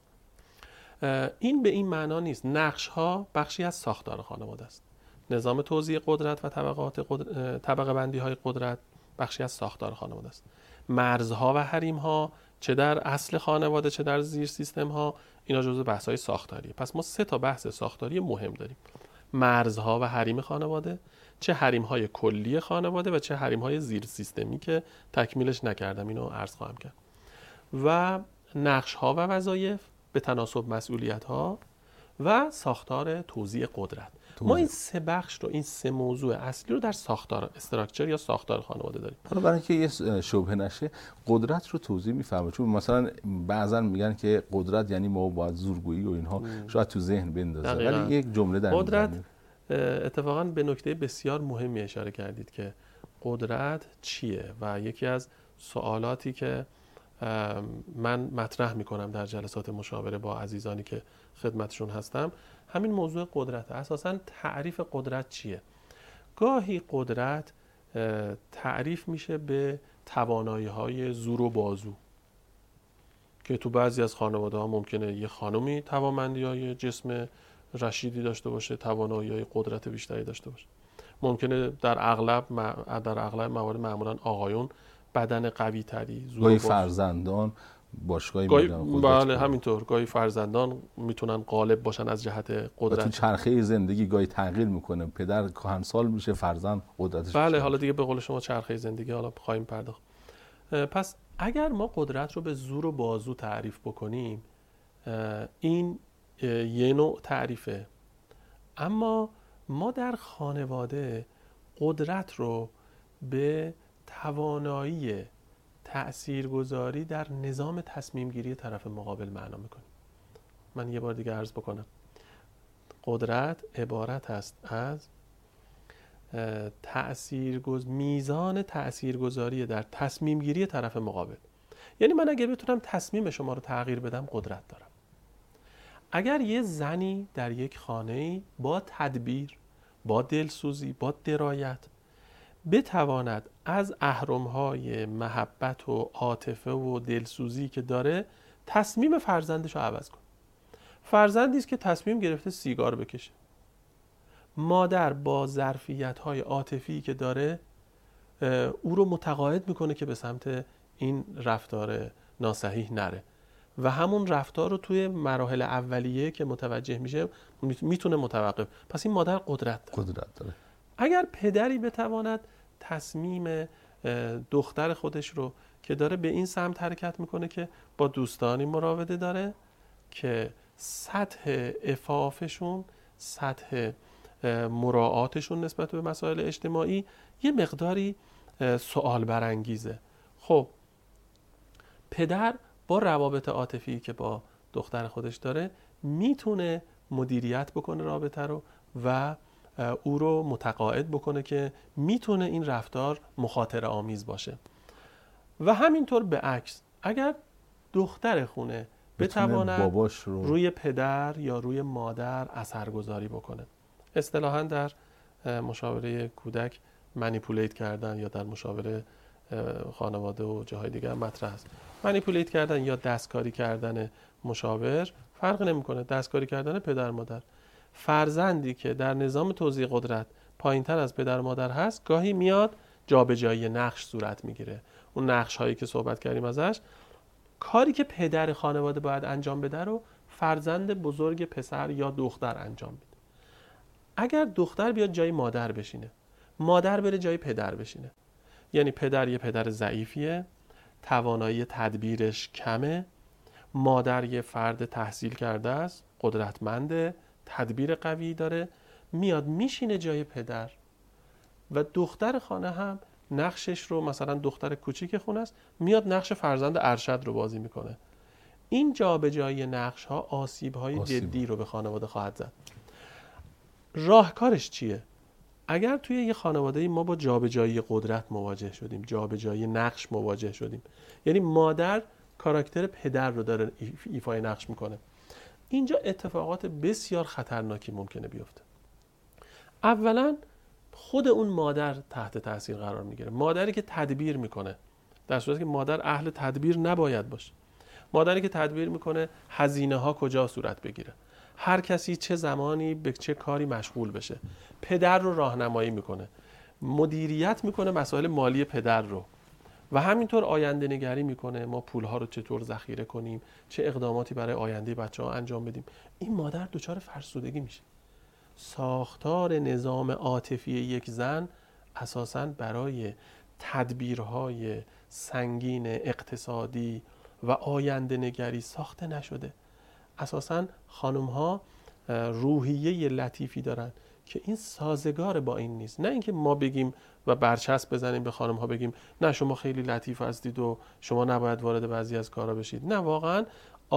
این به این معنا نیست. نقش ها بخشی از ساختار خانواده است. نظام توزیع قدرت و طبقات قدرت، طبقه بندی های قدرت بخشی از ساختار خانواده است. مرزها و حریم ها چه در اصل خانواده چه در زیر سیستم ها، اینا جزو بحث های ساختاریه. پس ما سه تا بحث ساختاری مهم داریم: مرزها و حریم خانواده، چه حریم های کلی خانواده و چه حریم های زیر سیستمی که تکمیلش نکردم، اینو عرض خواهم کرد، و نقش ها و وظایف به تناسب مسئولیت ها و ساختار توزیع قدرت. توزیع. ما این سه بخش رو، این سه موضوع اصلی رو در ساختار استراکچر یا ساختار خانواده داریم. حالا برای اینکه یه شبهه نشه قدرت رو توضیح میفهمه، چون مثلا بعضا میگن که قدرت یعنی ما باید زورگویی و اینها م. شاید تو ذهن بندازه، ولی یک جمله در قدرت اتفاقا به نکته بسیار مهمی اشاره کردید که قدرت چیه، و یکی از سوالاتی که من مطرح میکنم در جلسات مشاوره با عزیزانی که خدمتشون هستم همین موضوع قدرت. اساساً تعریف قدرت چیه؟ گاهی قدرت تعریف میشه به توانایی‌های زور و بازو که تو بعضی از خانواده ها ممکنه یه خانومی توانمندی‌های جسم رشیدی داشته باشه، توانایی‌های قدرت بیشتری داشته باشه. ممکنه در اغلب در اغلب موارد معمولاً آقایون بدن قوی تری، گاهی فرزندان باشگاهی میدن. بله همینطور، گاهی فرزندان میتونن غالب باشن از جهت قدرت. تو چرخه زندگی گاهی تغییر میکنه، پدر کهنسال میشه، فرزند قدرتش بله میشه. حالا دیگه به قول شما چرخه زندگی حالا خواهیم پرداخت. پس اگر ما قدرت رو به زور و بازو تعریف بکنیم این یه نوع تعریفه، اما ما در خانواده قدرت رو به توانایی تأثیرگذاری در نظام تصمیم گیری طرف مقابل معنا میکنیم. من یه بار دیگه عرض بکنم، قدرت عبارت است از تأثیرگذ... میزان تأثیرگذاری در تصمیم گیری طرف مقابل. یعنی من اگه بتونم تصمیم شما رو تغییر بدم قدرت دارم. اگر یه زنی در یک خانه‌ای با تدبیر، با دلسوزی، با درایت بتواند از اهرم‌های محبت و عاطفه و دلسوزی که داره تصمیم فرزندش رو عوض کنه. فرزندی است که تصمیم گرفته سیگار بکشه، مادر با ظرفیت‌های عاطفی که داره او رو متقاعد میکنه که به سمت این رفتار ناصحیح نره و همون رفتار رو توی مراحل اولیه که متوجه میشه میتونه متوقف. پس این مادر قدرت داره. قدرت داره. اگر پدری بتواند تصمیم دختر خودش رو که داره به این سمت حرکت میکنه که با دوستانی مراوده داره که سطح عفافشون، سطح مراعاتشون نسبت به مسائل اجتماعی یه مقداری سوال برانگیزه، خب پدر با روابط عاطفی که با دختر خودش داره میتونه مدیریت بکنه رابطه رو و او رو متقاعد بکنه که میتونه این رفتار مخاطره آمیز باشه. و همینطور به عکس، اگر دختر خونه بتواند باباش رو روی پدر یا روی مادر اثرگذاری بکنه، اصطلاحاً در مشاوره کودک منیپولیت کردن یا در مشاوره خانواده و جاهای دیگه مطرح است. منیپولیت کردن یا دستکاری کردن مشاور فرق نمیکنه، دستکاری کردن پدر مادر. فرزندی که در نظام توزیع قدرت پایینتر از پدر مادر هست گاهی میاد جابجایی نقش صورت میگیره. اون نقش هایی که صحبت کردیم ازش کاری که پدر خانواده باید انجام بده رو فرزند بزرگ پسر یا دختر انجام بده. اگر دختر بیاد جای مادر بشینه، مادر بره جای پدر بشینه، یعنی پدر یه پدر ضعیفیه، توانایی تدبیرش کمه، مادر یه فرد تحصیل کرده است، قدرتمنده، تدبیر قوی داره، میاد میشینه جای پدر و دختر خانه هم نقشش رو، مثلا دختر کوچیک خونه است، میاد نقش فرزند ارشد رو بازی میکنه. این جابجایی نقش ها آسیب های جدی رو به خانواده خواهد زد. راهکارش چیه؟ اگر توی یه خانواده ما با جابجایی قدرت مواجه شدیم، جابجایی نقش مواجه شدیم، یعنی مادر کاراکتر پدر رو داره ایفای نقش میکنه، اینجا اتفاقات بسیار خطرناکی ممکنه بیفته. اولا خود اون مادر تحت تاثیر قرار میگیره، مادری که تدبیر میکنه، در صورتی که مادر اهل تدبیر نباید باشه. مادری که تدبیر میکنه هزینه ها کجا صورت بگیره، هر کسی چه زمانی به چه کاری مشغول بشه، پدر رو راهنمایی میکنه، مدیریت میکنه مسائل مالی پدر رو و همینطور آینده نگری میکنه، ما پولها رو چطور ذخیره کنیم، چه اقداماتی برای آینده بچه‌ها انجام بدیم. این مادر دچار فرسودگی میشه. ساختار نظام عاطفی یک زن اساساً برای تدبیرهای سنگین اقتصادی و آینده نگری ساخته نشده. اساساً خانم‌ها روحیه لطیفی دارن که این سازگار با این نیست. نه اینکه ما بگیم و برچسب بزنیم به خانم‌ها بگیم نه شما خیلی لطیف هستید و شما نباید وارد بعضی از کارا بشید. نه، واقعاً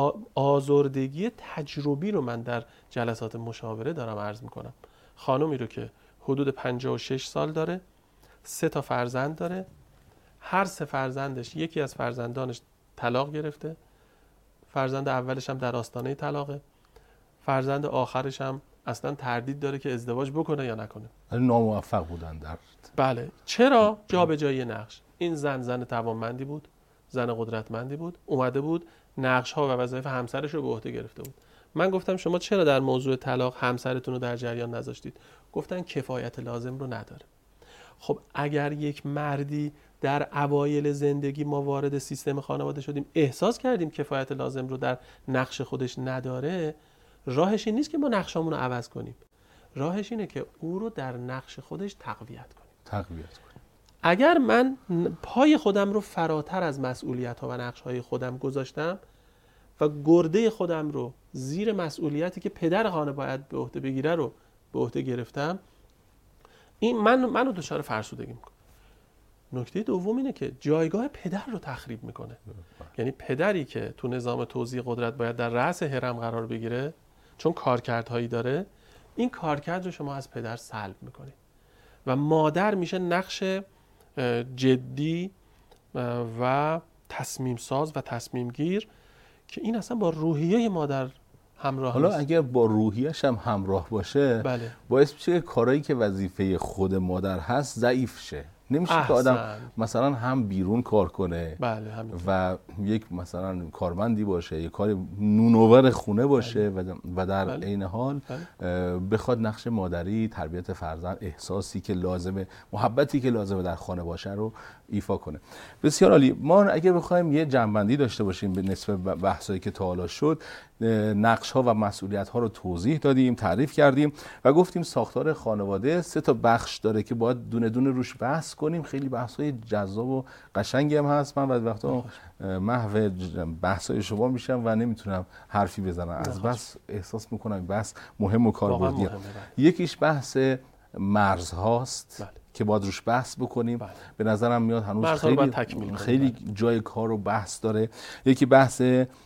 آزردگی تجربی رو من در جلسات مشاوره دارم عرض میکنم. خانمی رو که حدود پنجاه و شش سال داره، سه تا فرزند داره، هر سه فرزندش یکی از فرزندانش طلاق گرفته، فرزند اولش هم در آستانه طلاقه، فرزند آخرش هم اصلا تردید داره که ازدواج بکنه یا نکنه. ناموفق بودن در بله. چرا؟ جابجایی نقش. این زن زن توانمندی بود، زن قدرتمندی بود، اومده بود نقش ها و وظایف همسرش رو به عهده گرفته بود. من گفتم شما چرا در موضوع طلاق همسرتون رو در جریان نذاشتید؟ گفتن کفایت لازم رو نداره. خب اگر یک مردی در اوایل زندگی ما وارد سیستم خانواده شدیم، احساس کردیم کفایت لازم رو در نقش خودش نداره، راهش این نیست که ما نقشامون رو عوض کنیم. راهش اینه که او رو در نقش خودش تقویت کنیم. تقویت کنیم. اگر من پای خودم رو فراتر از مسئولیت ها و نقش های خودم گذاشتم و گرده خودم رو زیر مسئولیتی که پدر خانه باید به عهده بگیره رو به عهده گرفتم، این من منو دچار فرسودگی میکنه. نکته دوم اینه که جایگاه پدر رو تخریب میکنه. یعنی پدری که تو نظام توزیع قدرت باید در رأس هرم قرار بگیره، چون کارکردهایی داره، این کارکرد رو شما از پدر سلب میکنید و مادر میشه نقش جدی و تصمیم ساز و تصمیم گیر که این اصلا با روحیه مادر همراه حالا نیست. اگر با روحیش هم همراه باشه، بله. باعث میشه که کارهایی که وظیفه خود مادر هست ضعیف شه. نمیشه احسن. که آدم مثلا هم بیرون کار کنه، بله، همین. و یک مثلا کارمندی باشه، یک کار نونوور خونه باشه، بله. و در عین حال بله. بخواد نقش مادری، تربیت فرزند، احساسی که لازمه، محبتی که لازمه در خانه باشه رو ایفا کنه. بسیار عالی. ما اگه بخوایم یه جنبندی داشته باشیم به نسبت بحثایی که تا حالا شد، نقش ها و مسئولیت ها رو توضیح دادیم، تعریف کردیم و گفتیم ساختار خانواده سه تا بخش داره که باید دونه دونه روش بحث کنیم. خیلی بحث‌های جذاب و قشنگی هم هست. من بعضی وقتا محو بحث‌های شما میشم و نمیتونم حرفی بزنم، از بس احساس میکنم بحث مهم و کاربردیه. یکیش بحث مرزهاست بله. که باید روش بحث بکنیم. بله. به نظرم میاد هنوز خیلی خیلی جای کار و بحث داره. یکی بحث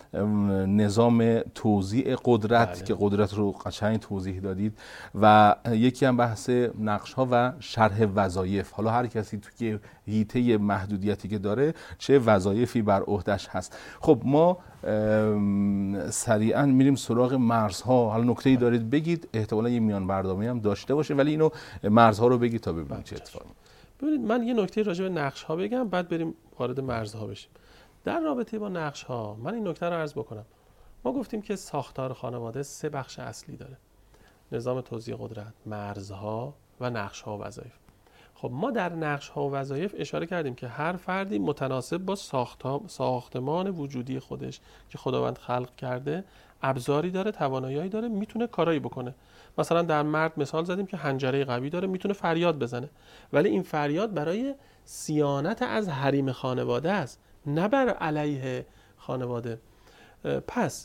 نظام توزیع قدرت بله. که قدرت رو قشنگ توضیح دادید، و یکی هم بحث نقش ها و شرح وظایف. حالا هر کسی توی حیطه محدودیتی که داره چه وظایفی بر عهده‌اش هست. خب ما سریعا میریم سراغ مرزها. حالا نکته‌ای دارید بگید، احتمالاً یه میان برنامه‌ای هم داشته باشه، ولی اینو مرزها رو بگید تا ببینیم چه اتفاقی. ببینید من یه نکته راجع به نقش ها بگم، بعد بریم وارد مرزها بشیم. در رابطه با نقش ها من این نکته رو عرض بکنم. ما گفتیم که ساختار خانواده سه بخش اصلی داره: نظام توزیع قدرت، مرزها و نقش ها و وظایف. خب ما در نقش ها و وظایف اشاره کردیم که هر فردی متناسب با ساختمان وجودی خودش که خداوند خلق کرده ابزاری داره، توانایی داره، میتونه کارایی بکنه. مثلا در مرد مثال زدیم که حنجره قوی داره، میتونه فریاد بزنه، ولی این فریاد برای صیانت از حریم خانواده است، نه بر علیه خانواده. پس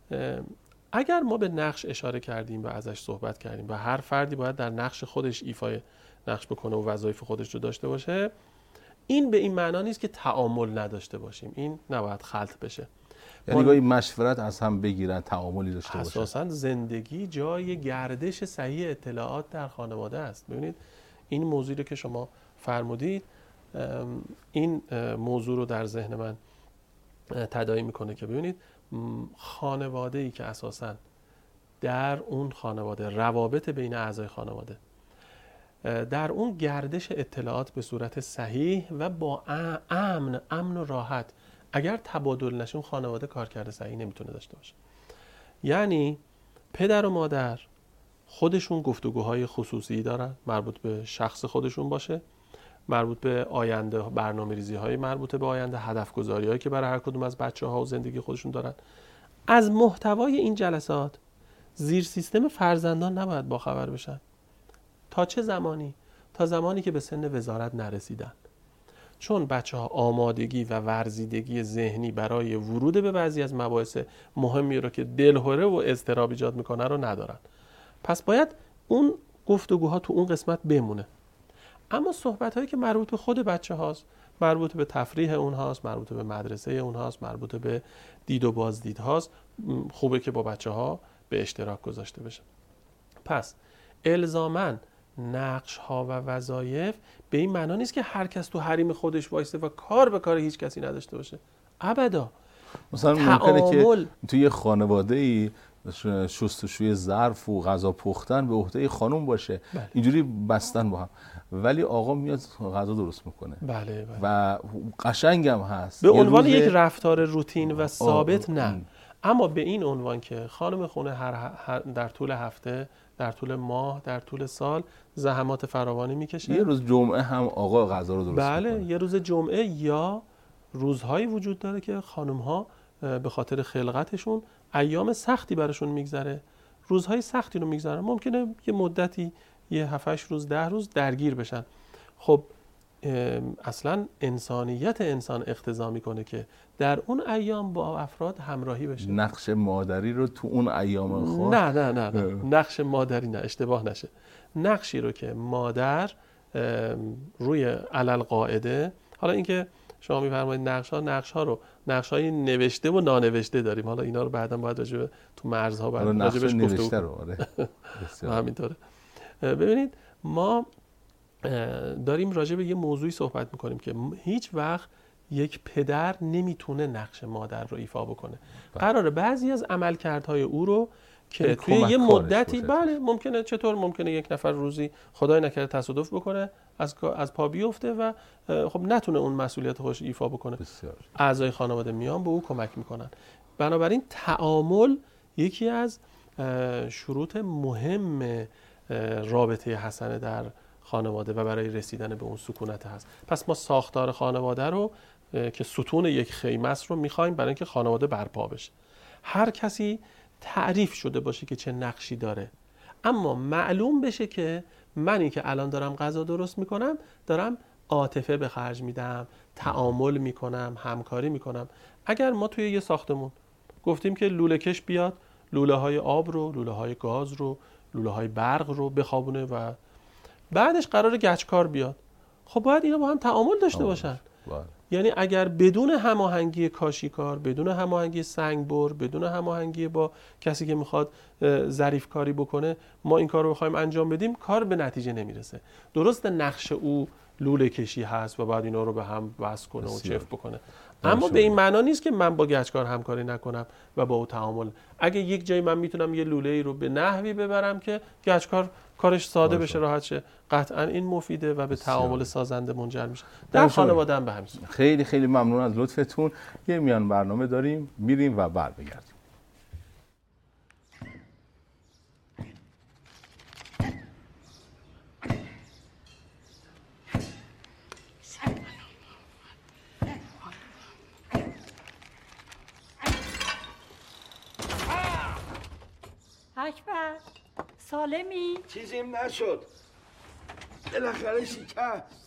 اگر ما به نقش اشاره کردیم و ازش صحبت کردیم و هر فردی باید در نقش خودش ایفای نقش بکنه و وظایف خودش رو داشته باشه، این به این معنا نیست که تعامل نداشته باشیم، این نباید خلط بشه. یعنی گاهی مشورت از هم بگیرن، تعاملی داشته باشن. اساساً زندگی جای گردش صحیح اطلاعات در خانواده است. ببینید این موضوعی رو که شما فرمودید، این موضوع رو در ذهن من تداعی میکنه که ببینید خانواده‌ای که اساساً در اون خانواده روابط بین اعضای خانواده در اون گردش اطلاعات به صورت صحیح و با امن امن و راحت اگر تبادل نشه، اون خانواده کارکرد صحیح نمیتونه داشته باشه. یعنی پدر و مادر خودشون گفتگوهای خصوصی دارن، مربوط به شخص خودشون باشه، مربوط به آینده، برنامه‌ریزی های مربوط به آینده، هدف گذاری هایی که برای هر کدوم از بچه ها و زندگی خودشون دارن. از محتوای این جلسات زیر سیستم فرزندان نباید باخبر بشن. تا چه زمانی؟ تا زمانی که به سن وزارت نرسیدن. چون بچه ها آمادگی و ورزیدگی ذهنی برای ورود به بعضی از مباحث مهمی رو که دلهره و اضطراب ایجاد میکنه رو ندارن. پس باید اون گفتگوها تو اون قسمت بمونه. اما صحبت هایی که مربوط به خود بچه هاست، مربوط به تفریح اونهاست، مربوط به مدرسه اونهاست، مربوط به دید و بازدید هاست، خوبه که با بچه ها به اشتراک گذاشته بشه. پس الزاماً نقش ها و وظایف به این معنا نیست که هر کس تو حریم خودش وایسته و کار به کار هیچ کسی نداشته باشه. ابدا. مثلا ممکنه که توی یه خانواده‌ای شستشوی ظرف و غذا پختن به عهده خانم باشه، بله. اینجوری بستن با هم، ولی آقا میاد غذا درست میکنه. بله بله. و قشنگم هست به عنوان یک رفتار روتین و ثابت نه، اما به این عنوان که خانم خونه هر, هر در طول هفته، در طول ماه، در طول سال زحمات فراوانی میکشه. یه روز جمعه هم آقا غذا رو درست بله میکنه. یه روز جمعه یا روزهایی وجود داره که خانم ها به خاطر خلقتشون ایام سختی براشون میگذره، روزهای سختی رو میگذرن، ممکنه یه مدتی یه هفت هشت روز ده روز درگیر بشن. خب اصلا انسانیت انسان اقتضا میکنه که در اون ایام با افراد همراهی بشه. نقش مادری رو تو اون ایام خود نه نه نه, نه. نقش مادری نه، اشتباه نشه. نقشی رو که مادر روی علل قاعده، حالا اینکه شما میفرمایید نقش ها نقش ها رو نقش های نوشته و نانوشته داریم، حالا اینا رو بعدا باید راجع تو مرزها بعد راجعش گفتگو رو آره همینطوره. ببینید ما داریم راجع به یه موضوعی صحبت میکنیم که هیچ وقت یک پدر نمیتونه نقش مادر رو ایفا بکنه. قراره بعضی از عملکردهای او رو که توی یه مدتی، بله ممکنه، چطور ممکنه یک نفر روزی خدای نکرده تصادف بکنه، از از پا بیفته و خب نتونه اون مسئولیت خودش ایفا بکنه. بسیار. اعضای خانواده میان به او کمک میکنن. بنابراین تعامل یکی از شروط مهم رابطه حسنه در خانواده و برای رسیدن به اون سکونت هست. پس ما ساختار خانواده رو که ستون یک خیمه است رو میخوایم برای اینکه خانواده برپا بشه. هر کسی تعریف شده باشه که چه نقشی داره، اما معلوم بشه که منی که الان دارم غذا درست میکنم دارم عاطفه به خرج میدم، تعامل میکنم، همکاری میکنم. اگر ما توی یه ساختمون گفتیم که لوله کش بیاد لوله های آب رو، لوله های گاز رو، لوله های برق رو بخوابونه و بعدش قرار گچکار بیاد، خب باید اینا با هم تعامل داشته باشن. باید. یعنی اگر بدون هماهنگی کاشیکار، بدون هماهنگی سنگبر، بدون هماهنگی با کسی که میخواد ظریف کاری بکنه ما این کار رو بخوایم انجام بدیم، کار به نتیجه نمیرسه. درسته نقش او لوله کشی هست و بعد اینا رو به هم وصل کنه و چفت بکنه، اما به این معنا نیست که من با گچکار همکاری نکنم و با او تعامل. اگه یک جایی من میتونم یه لوله ای رو به نحوی ببرم که گچکار کارش ساده بشه، راحت شه، قطعا این مفیده و به تعامل سازنده منجر میشه. در خانواده هم به همین صورت. خیلی خیلی ممنون از لطفتون. یه میان برنامه داریم، میریم و برمیگردیم. اکبر سالمی؟ چیزیم نشد، بالاخره شکست.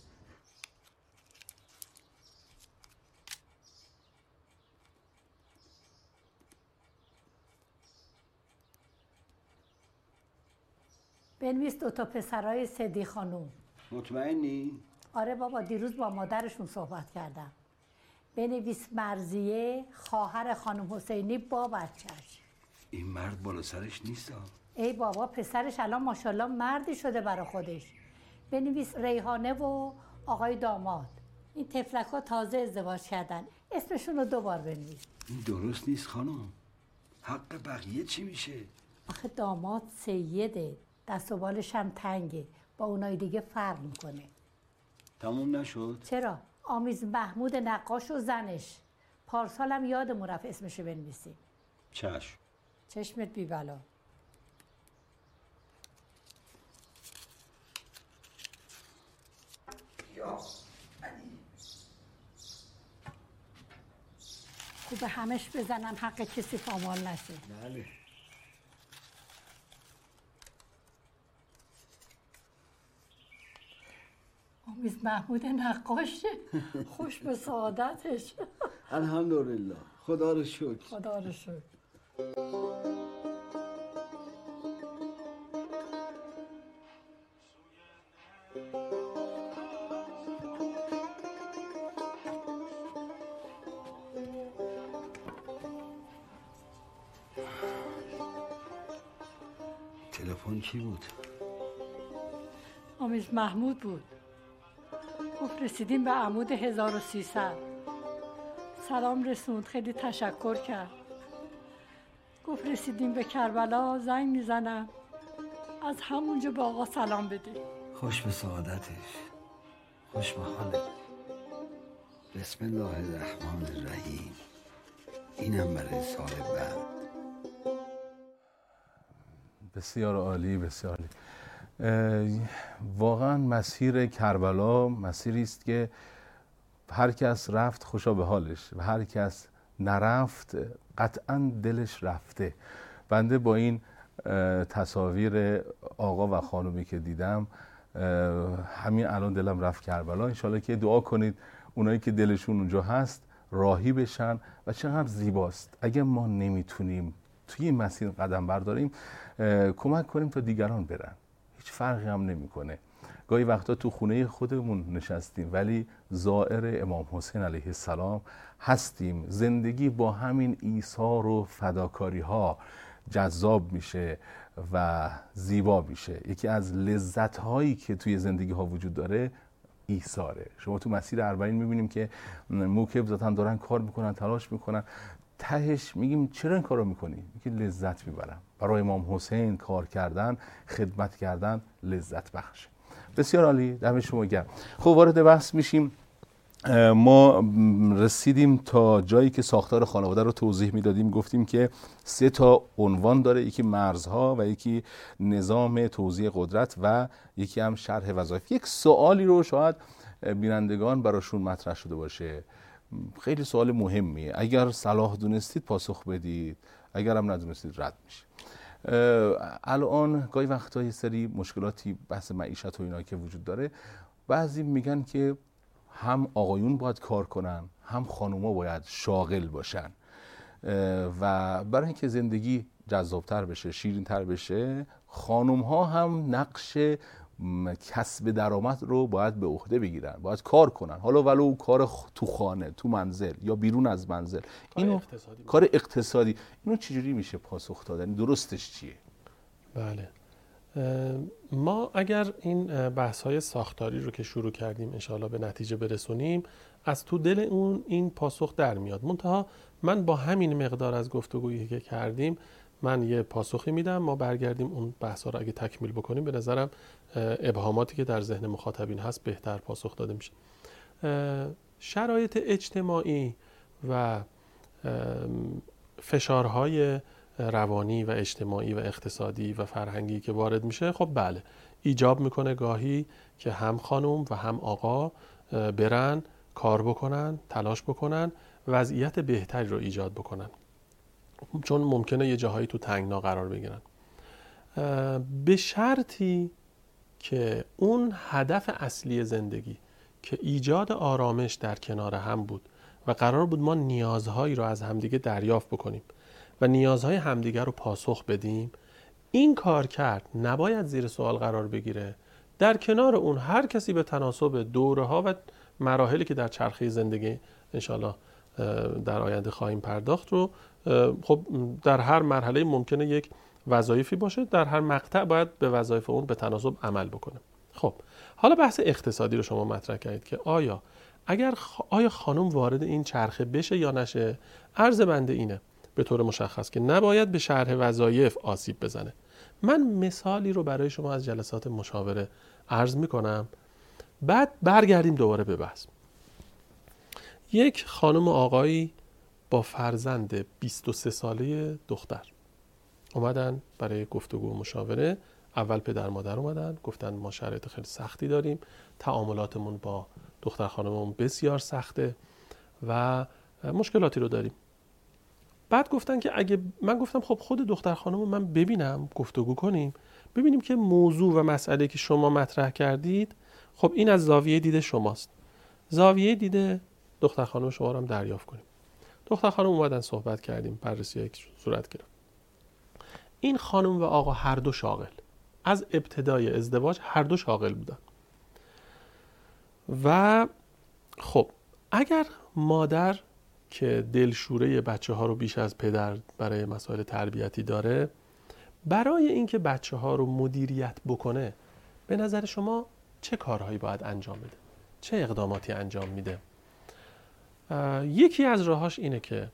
بنویس دوتا پسرای صدیق خانوم. مطمئنی؟ آره بابا، دیروز با مادرشون صحبت کردم. بنویس مرضیه خواهر خانم حسینی با بچهش. این مرد بالا سرش نیست ها. ای بابا، پسرش الان ماشاءالله مردی شده برا خودش. بنویس ریحانه و آقای داماد. این تفلک ها تازه ازدواج کردن، اسمشون رو دوبار بنویس. این درست نیست خانم. حق بقیه چی میشه؟ آخه داماد سیده، دست و بالش هم تنگه، با اونای دیگه فرق میکنه. تموم نشد؟ چرا؟ آمیز محمود نقاش و زنش. پارسالم یادمون رفت اسمشو بنویسیم. چشم. چشمت بی بلا. خوبه همش بزنم حق کسی پامال نشه. بله. آمیز محمود نقاشه. خوش به سعادتش. الحمدلله، خدا رو شکر. خدا رو شکر. تلفن کی بود؟ آمیز محمود بود. گفت رسیدیم به عمود هزار و سیصد. سلام رسوند، خیلی تشکر کرد. گفت رسیدیم به کربلا، زنگ میزنم از همونجا به آقا سلام بده. خوش به سعادتش، خوش به حالت. بسم الله الرحمن الرحیم. اینم برای سال بعد. بسیار عالی، بسیار عالی. واقعا مسیر کربلا مسیری است که هر کس رفت خوشا به حالش و هر کس نرفت قطعا دلش رفته. بنده با این تصاویر آقا و خانومی که دیدم همین الان دلم رفت کربلا. انشالله که دعا کنید اونایی که دلشون اونجا هست راهی بشن و چقدر زیباست. اگه ما نمیتونیم توی این مسیر قدم برداریم کمک کنیم تا دیگران برن، هیچ فرقی هم نمیکنه. گاهی وقتا تو خونه خودمون نشستیم ولی زائر امام حسین علیه السلام هستیم. زندگی با همین ایثار و فداکاری ها جذاب میشه و زیبا میشه. یکی از لذت هایی که توی زندگی ها وجود داره ایثاره. شما تو مسیر اربعین میبینیم که موکب ذاتن دارن کار میکنن، تلاش میکنن، تهش میگیم چرا این کارو میکنی؟ میگه لذت میبرم. برای امام حسین کار کردن، خدمت کردن لذت بخشه. بسیار عالی، دم شما گرم. خب وارد بحث میشیم. ما رسیدیم تا جایی که ساختار خانواده رو توضیح میدادیم. گفتیم که سه تا عنوان داره، یکی مرزها و یکی نظام توزیع قدرت و یکی هم شرح وظایف. یک سوالی رو شاید بینندگان براشون مطرح شده باشه، خیلی سوال مهمیه. اگر صلاح دونستید پاسخ بدید، اگر هم ندونستید رد میشه. الان گاهی وقتا یه سری مشکلاتی بحث معیشت و اینا که وجود داره، بعضی میگن که هم آقایون باید کار کنن هم خانوما باید شاغل باشن و برای اینکه زندگی جذابتر بشه، شیرین‌تر بشه، خانوم ها هم نقش کسب درآمد رو باید به عهده بگیرن، باید کار کنن، حالا ولو کار تو خانه، تو منزل یا بیرون از منزل. کار اینو اقتصادی کار اقتصادی اینو چجوری میشه پاسخ دادن؟ درستش چیه؟ بله، ما اگر این بحث های ساختاری رو که شروع کردیم انشاءالله به نتیجه برسونیم، از تو دل اون این پاسخ در میاد. منتها من با همین مقدار از گفتگویی که کردیم من یه پاسخی میدم، ما برگردیم اون بحث ها رو اگه تکمیل بکنیم به نظرم ابهاماتی که در ذهن مخاطبین هست بهتر پاسخ داده میشه. شرایط اجتماعی و فشارهای روانی و اجتماعی و اقتصادی و فرهنگی که وارد میشه، خب بله ایجاب میکنه گاهی که هم خانم و هم آقا برن کار بکنن، تلاش بکنن، وضعیت بهتری رو ایجاد بکنن. چون ممکنه یه جاهایی تو تنگنا قرار بگیرن، به شرطی که اون هدف اصلی زندگی که ایجاد آرامش در کنار هم بود و قرار بود ما نیازهایی رو از همدیگه دریافت بکنیم و نیازهای همدیگه رو پاسخ بدیم، این کار کرد نباید زیر سوال قرار بگیره. در کنار اون هر کسی به تناسب دوره ها و مراحلی که در چرخه زندگی انشالله در آینده خواهیم پرداخت رو، خب در هر مرحله ممکنه یک وظایفی باشه، در هر مقطع باید به وظایف اون به تناسب عمل بکنه. خب حالا بحث اقتصادی رو شما مطرح کردید که آیا اگر خ... آیا خانم وارد این چرخه بشه یا نشه. عرض بنده اینه به طور مشخص که نباید به شرح وظایف آسیب بزنه. من مثالی رو برای شما از جلسات مشاوره عرض میکنم، بعد برگردیم دوباره به بحث. یک خانم و آقایی با فرزند بیست و سه ساله دختر اومدن برای گفتگو و مشاوره. اول پدر مادر اومدن گفتن ما شرایط خیلی سختی داریم، تعاملاتمون با دختر خانممون بسیار سخته و مشکلاتی رو داریم. بعد گفتن که اگه من گفتم خب خود دختر خانمو من ببینم، گفتگو کنیم، ببینیم که موضوع و مسئله که شما مطرح کردید خب این از زاویه دید شماست، زاویه دید دختر خانم شما رو هم دریافت کنیم. دختر خانم اومدن صحبت کردیم، بررسی یک صورت گرفت. این خانم و آقا هر دو شاغل، از ابتدای ازدواج هر دو شاغل بودن و خب اگر مادر که دلشوره بچه ها رو بیش از پدر برای مسائل تربیتی داره، برای اینکه بچه ها رو مدیریت بکنه به نظر شما چه کارهایی باید انجام بده؟ چه اقداماتی انجام میده؟ یکی از راهاش اینه که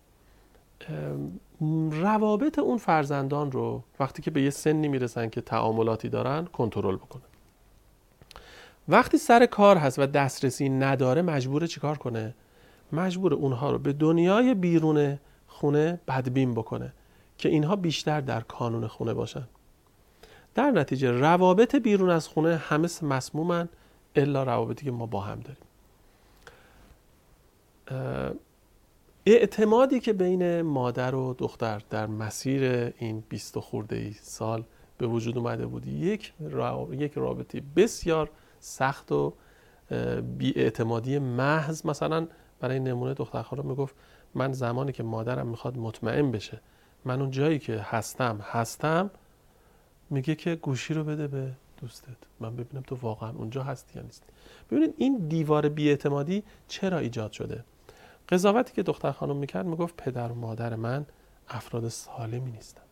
روابط اون فرزندان رو وقتی که به یه سنی میرسن که تعاملاتی دارن کنترل بکنه. وقتی سر کار هست و دسترسی نداره مجبوره چیکار کنه؟ مجبور اونها رو به دنیای بیرون خونه بدبین بکنه که اینها بیشتر در کانون خونه باشن. در نتیجه روابط بیرون از خونه همه مسمومن الا روابطی که ما با هم داریم. اعتمادی که بین مادر و دختر در مسیر این بیست خورده ای سال به وجود اومده بود، یک یک رابطه بسیار سخت و بی‌اعتمادی محض. مثلا برای نمونه دختر خانم میگفت من زمانی که مادرم میخواد مطمئن بشه من اون جایی که هستم هستم، میگه که گوشی رو بده به دوستت من ببینم تو واقعا اونجا هستی یا نیستی. ببینید این دیوار بی‌اعتمادی چرا ایجاد شده؟ قضاوتی که دختر خانم میکرد میگفت پدر و مادر من افراد سالمی نیستن.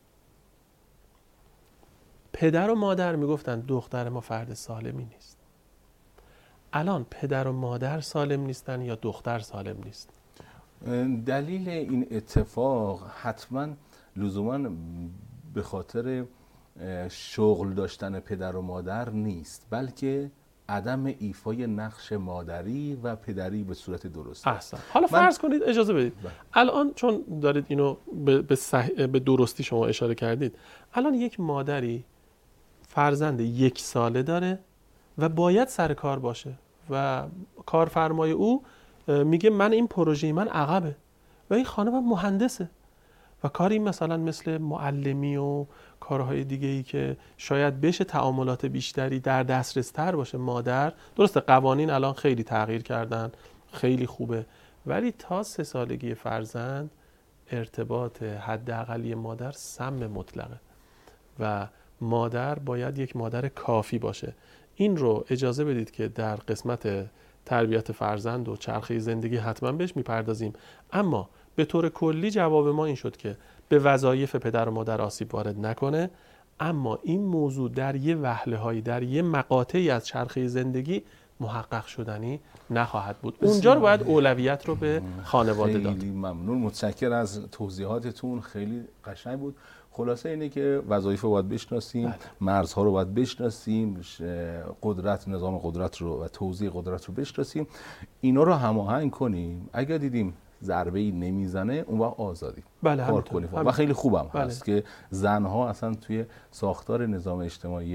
پدر و مادر میگفتن دختر ما فرد سالمی نیست. الان پدر و مادر سالم نیستن یا دختر سالم نیست؟ دلیل این اتفاق حتما لزوما به خاطر شغل داشتن پدر و مادر نیست، بلکه عدم ایفای نقش مادری و پدری به صورت درست. احسن. حالا فرض کنید، اجازه بدید بله. الان چون دارید اینو به, به, صح... به درستی شما اشاره کردید، الان یک مادری فرزند یک ساله داره و باید سر کار باشه و کارفرمای او میگه من این پروژه من عقبه و این خانم مهندسه و کاری مثلا مثل معلمی و کارهای دیگه‌ای که شاید بشه تعاملات بیشتری در دسترس تر باشه مادر. درسته قوانین الان خیلی تغییر کردن، خیلی خوبه، ولی تا سه سالگی فرزند ارتباط حداقلی مادر سم مطلقه و مادر باید یک مادر کافی باشه. این رو اجازه بدید که در قسمت تربیت فرزند و چرخه زندگی حتما بهش میپردازیم، اما به طور کلی جواب ما این شد که به وظایف پدر و مادر آسیب وارد نکنه، اما این موضوع در یه وهله هایی در یه مقاطعی از چرخه زندگی محقق شدنی نخواهد بود. اونجا رو باید اولویت رو به خانواده داد. خیلی ممنون، متشکرم از توضیحاتتون، خیلی قشنگ بود. خلاصه اینه که وظایف رو باید بشناسیم، بله. مرزها رو باید بشناسیم، قدرت، نظام قدرت رو و توزیع قدرت رو بشناسیم، اینا رو هماهنگ کنیم. اگه دیدیم ضربه‌ای نمیزنه اون وقت آزادی بله کار کنیم و خیلی خوبم بله. هست که زنها اصلا توی ساختار نظام اجتماعی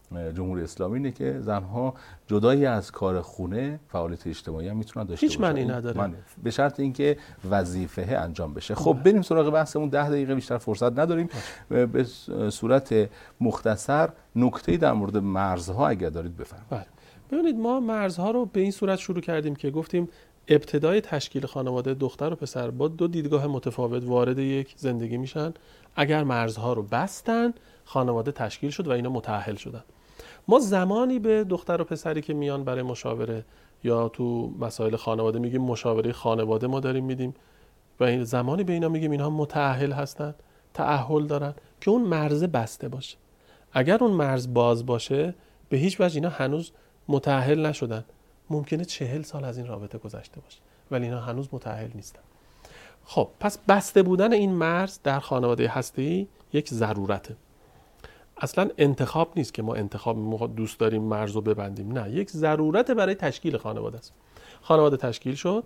جمهوری اسلامی اینه که زنها جدای از کار خونه فعالیت اجتماعی هم میتونن داشته هیچ باشن. معنی نداره. من به شرط اینکه وظیفه انجام بشه. خب بریم سراغ بحثمون، ده دقیقه بیشتر فرصت نداریم. به صورت مختصر نکته‌ای در مورد مرزها اگر دارید بفرمایید. بله. ببینید ما مرزها رو به این صورت شروع کردیم که گفتیم ابتدای تشکیل خانواده دختر و پسر با دو دیدگاه متفاوت وارد یک زندگی میشن. اگر مرزها رو بستن خانواده تشکیل شد و اینا متأهل شدن. ما زمانی به دختر و پسری که میان برای مشاوره یا تو مسائل خانواده میگیم مشاوره خانواده ما داریم میدیم و این زمانی به اینا میگیم اینها متأهل هستن، تأهل دارن که اون مرز بسته باشه. اگر اون مرز باز باشه به هیچ وجه اینا هنوز متأهل نشدن. ممکنه چهل سال از این رابطه گذشته باشه ولی اینا هنوز متأهل نیستن. خب پس بسته بودن این مرز در خانواده هسته‌ای یک ضرورته. اصلا انتخاب نیست که ما انتخاب دوست داریم مرز رو ببندیم، نه، یک ضرورت برای تشکیل خانواده است. خانواده تشکیل شد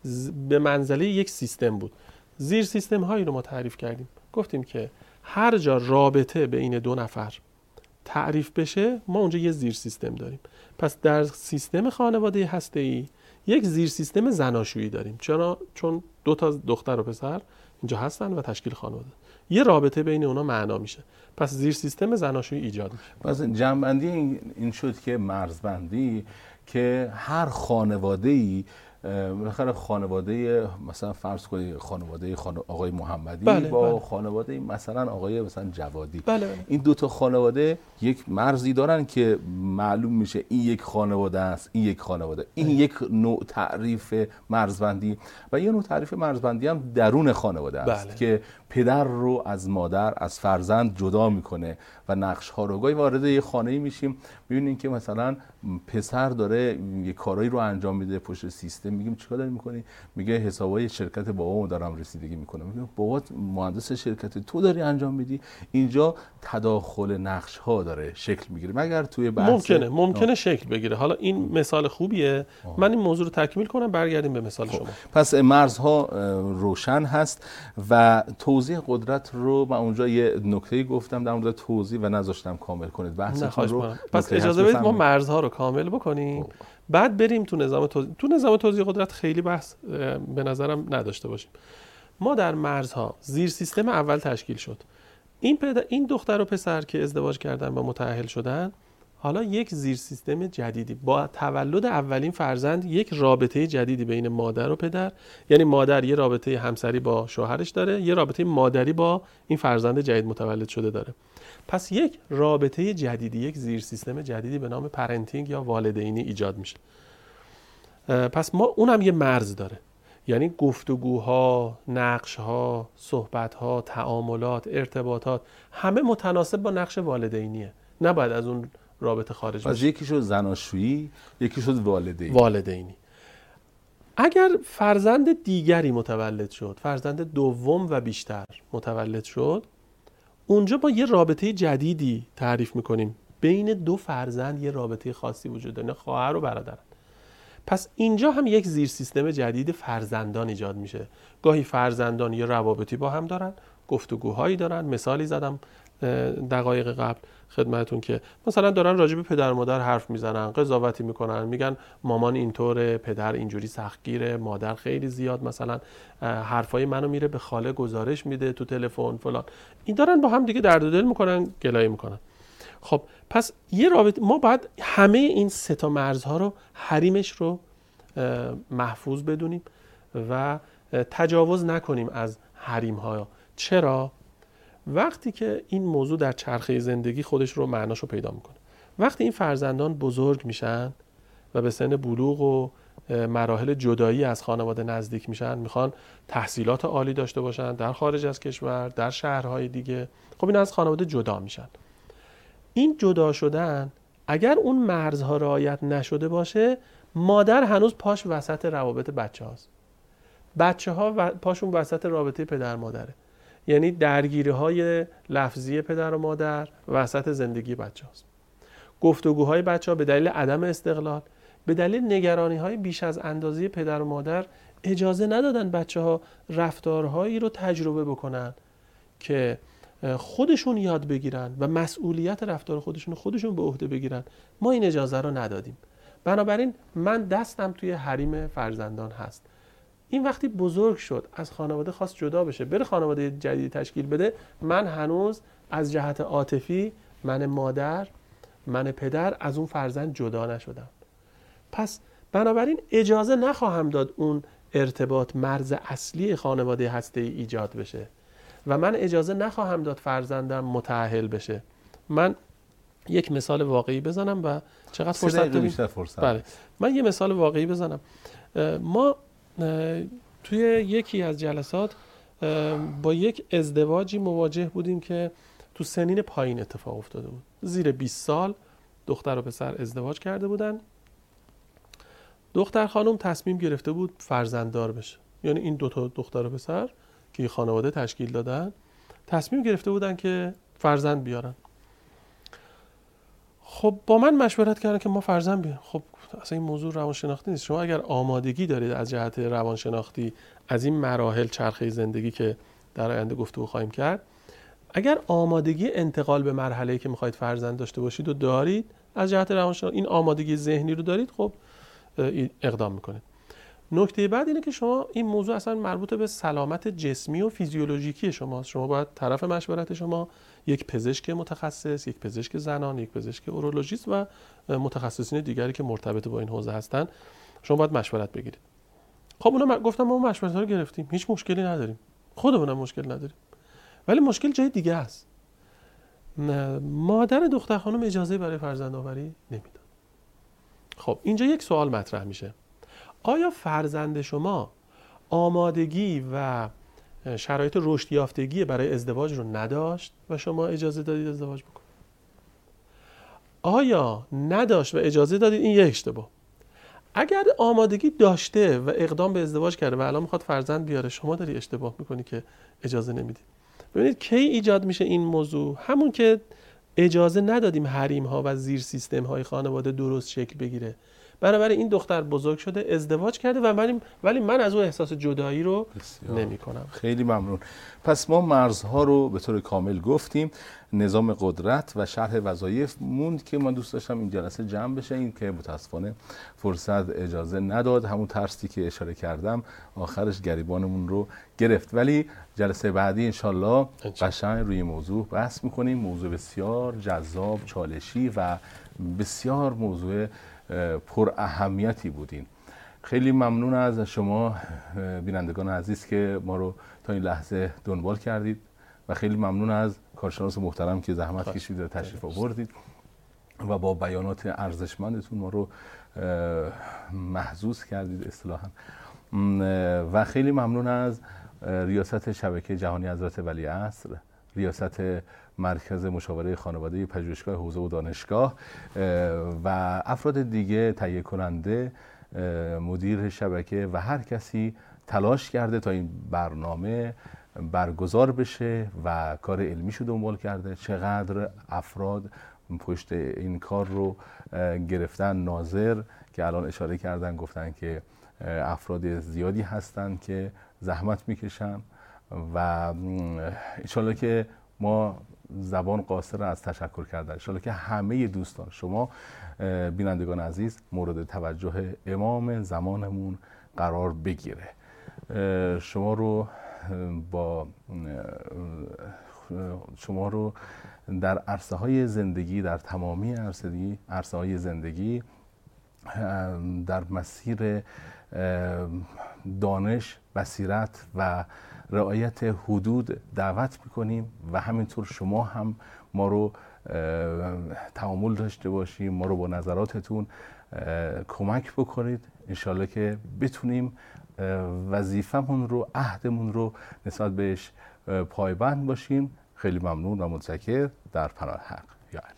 به منزله یک سیستم بود. زیر سیستم هایی رو ما تعریف کردیم. گفتیم که هر جا رابطه بین دو نفر تعریف بشه ما اونجا یه زیر سیستم داریم. پس در سیستم خانواده هسته‌ای یک زیر سیستم زناشویی داریم. چرا؟ چون دو تا دختر و پسر اینجا هستن و تشکیل خانواده، یه رابطه بین اونا معنا میشه. پس زیر سیستم زناشویی ایجاد میشه. پس جمع‌بندی این شد که مرزبندی که هر خانواده‌ای بالاخره خانواده مثلا فرض کنید خانواده خان... آقای محمدی بله، با بله. خانواده مثلا آقای مثلا جوادی، بله، بله. این دو تا خانواده یک مرزی دارن که معلوم میشه این یک خانواده است، این یک خانواده، این بله. یک نوع تعریف مرزبندی و یه نوع تعریف مرزبندی هم درون خانواده است بله. که پدر رو از مادر از فرزند جدا میکنه و نقش ها رو گاهی وارد یه خانه‌ای میشیم میبینیم که مثلا پسر داره یه کارایی رو انجام میده پشت سیستم، میگیم چیکار داری میکنی؟ میگه حسابای شرکت بابامو دارم رسیدگی میکنم. میگم بابات مهندس شرکت تو داری انجام میدی. اینجا تداخل نقش ها داره شکل میگیره. مگر توی بحث ممکنه ممکنه آه. شکل بگیره. حالا این مثال خوبیه. آه. من این موضوع رو تکمیل کنم برگردیم به مثال خب. شما. پس مرزها روشن هست و توضیح قدرت رو من اونجا یه نکته گفتم در مورد توضیح و نذاشتم کامل کنید بحثتون رو. پس اجازه بدید ما مرزها رو کامل بکنیم. خب. بعد بریم تو نظام توزیع. تو نظام توزیع قدرت خیلی بحث به نظرم نداشته باشیم. ما در مرزها زیر سیستم اول تشکیل شد. این پدر این دختر و پسر که ازدواج کردن و متأهل شدن، حالا یک زیر سیستم جدیدی با تولد اولین فرزند یک رابطه جدیدی بین مادر و پدر، یعنی مادر یه رابطه همسری با شوهرش داره، یه رابطه مادری با این فرزند جدید متولد شده داره. پس یک رابطه جدیدی، یک زیر سیستم جدیدی به نام پرنتینگ یا والدینی ایجاد میشه. پس ما اونم یه مرز داره، یعنی گفتگوها، نقشها، صحبتها، تعاملات، ارتباطات همه متناسب با نقش والدینیه، نباید از اون رابطه خارج بشه. پس یکی شد زناشویی، یکی شد والدینی. والدینی. اگر فرزند دیگری متولد شد، فرزند دوم و بیشتر متولد شد، اونجا با یه رابطه جدیدی تعریف میکنیم. بین دو فرزند یه رابطه خاصی وجود داره، خواهر و برادرن. پس اینجا هم یک زیر سیستم جدید فرزندان ایجاد میشه. گاهی فرزندان یه روابطی با هم دارن، گفتگوهایی دارن. مثالی زدم دقایق قبل خدمتون که مثلا دارن راجع به پدر و مادر حرف میزنن، قضاوتی میکنن، میگن مامان اینطوره، پدر اینجوری سختگیره، مادر خیلی زیاد مثلا حرفای منو میره به خاله گزارش میده تو تلفن فلان. این دارن با هم دیگه درد و دل میکنن، گلایه میکنن. خب پس یه رابطه ما باید همه این سه تا مرزها رو، حریمش رو محفوظ بدونیم و تجاوز نکنیم از حریم‌ها. چرا؟ وقتی که این موضوع در چرخه زندگی خودش رو معناشو پیدا میکنه، وقتی این فرزندان بزرگ میشن و به سن بلوغ و مراحل جدایی از خانواده نزدیک میشن، میخوان تحصیلات عالی داشته باشن در خارج از کشور، در شهرهای دیگه، خب این از خانواده جدا میشن. این جدا شدن اگر اون مرزها رعایت نشده باشه، مادر هنوز پاش وسط روابط بچه هاست، بچه ها و پاشون وسط رابطه پدر مادره، یعنی درگیری های لفظی پدر و مادر وسط زندگی بچه هاست. گفتگوهای بچه ها به دلیل عدم استقلال، به دلیل نگرانی های بیش از اندازه پدر و مادر اجازه ندادن بچه ها رفتارهایی رو تجربه بکنن که خودشون یاد بگیرن و مسئولیت رفتار خودشون خودشون به عهده بگیرن. ما این اجازه رو ندادیم. بنابراین من دستم توی حریم فرزندان هست. این وقتی بزرگ شد از خانواده خواست جدا بشه بره خانواده جدید تشکیل بده، من هنوز از جهت عاطفی، من مادر، من پدر، از اون فرزند جدا نشدم. پس بنابراین اجازه نخواهم داد اون ارتباط مرز اصلی خانواده هسته‌ای ایجاد بشه و من اجازه نخواهم داد فرزندم متأهل بشه. من یک مثال واقعی بزنم و چقدر فرصت داریم؟ بیشتر فرصت. بله. من یه مثال واقعی بزنم. ما توی یکی از جلسات با یک ازدواجی مواجه بودیم که تو سنین پایین اتفاق افتاده بود. زیر بیست سال دختر و پسر ازدواج کرده بودن. دختر خانم تصمیم گرفته بود فرزنددار بشه. یعنی این دو تا دختر و پسر که خانواده تشکیل دادن تصمیم گرفته بودن که فرزند بیارن. خب با من مشورت کردن که ما فرزند بیاریم. خب اصلا این موضوع روانشناختی نیست. شما اگر آمادگی دارید از جهت روانشناختی از این مراحل چرخه زندگی که در آینده گفتگو خواهیم کرد، اگر آمادگی انتقال به مرحله‌ای که می‌خواید فرزند داشته باشید و دارید، از جهت روانشناختی این آمادگی ذهنی رو دارید، خب اقدام می‌کنید. نکته بعد اینه که شما این موضوع اصلا مربوط به سلامت جسمی و فیزیولوژیکی شماست. شما باید طرف مشورت شما یک پزشک متخصص، یک پزشک زنان، یک پزشک اورولوژیست و متخصصین دیگری که مرتبط با این حوزه هستن، شما باید مشورت بگیرید. خب اونا گفتم ما مشورت رو گرفتیم، هیچ مشکلی نداریم، خودمونم مشکل نداریم، ولی مشکل جای دیگه است. مادر دختر خانم اجازه برای فرزند آوری نمیداد. خب اینجا یک سوال مطرح میشه، آیا فرزند شما آمادگی و شرایط رشد یافتگی برای ازدواج رو نداشت و شما اجازه دادید ازدواج بکنید؟ آیا نداشت و اجازه دادید؟ این یک اشتباه. اگر آمادگی داشته و اقدام به ازدواج کرده و الان میخواد فرزند بیاره، شما داری اشتباه میکنی که اجازه نمیدید. ببینید کی ایجاد میشه این موضوع؟ همون که اجازه ندادیم حریم ها و زیر سیستم های خانواده درست شکل بگیره. بنابراین این دختر بزرگ شده، ازدواج کرده و من ولی من از اون احساس جدایی رو نمی کنم. خیلی ممنون. پس ما مرزها رو به طور کامل گفتیم، نظام قدرت و شرح وظایف موند که من دوست داشتم این جلسه جمع بشه، این که متاسفانه فرصت اجازه نداد. همون ترسی که اشاره کردم آخرش گریبانمون رو گرفت، ولی جلسه بعدی انشالله قشنگ روی موضوع بحث میکنیم. موضوع بسیار جذاب، چالشی و بسیار موضوع پر اهمیتی بودین. خیلی ممنون از شما بینندگان عزیز که ما رو تا این لحظه دنبال کردید و خیلی ممنون از کارشناس محترم که زحمت کشید و تشریف آوردید و با بیانات ارزشمندتون ما رو محظوظ کردید اصطلاحاً. و خیلی ممنون از ریاست شبکه جهانی حضرت ولیعصر، ریاست مرکز مشاوره خانواده پژوهشگاه حوزه و دانشگاه و افراد دیگه، تهیه کننده، مدیر شبکه و هر کسی تلاش کرده تا این برنامه برگزار بشه و کار علمیشو دنبال کرده. چقدر افراد پشت این کار رو گرفتن. ناظر که الان اشاره کردن گفتن که افراد زیادی هستن که زحمت میکشن و انشالله که ما زبان قاصر از تشکر کردن. انشالله که همه دوستان شما بینندگان عزیز مورد توجه امام زمانمون قرار بگیره. شما رو با شما رو در عرصه های زندگی، در تمامی عرصه عرصه های زندگی در مسیر دانش، بصیرت و رعایت حدود دعوت میکنیم و همینطور شما هم ما رو تعامل داشته باشیم، ما رو با نظراتتون کمک بکنید. انشالله که بتونیم وظیفمون رو، عهدمون رو نسبت بهش پایبند باشیم. خیلی ممنون و متشکر. در پناه حق. یا علی.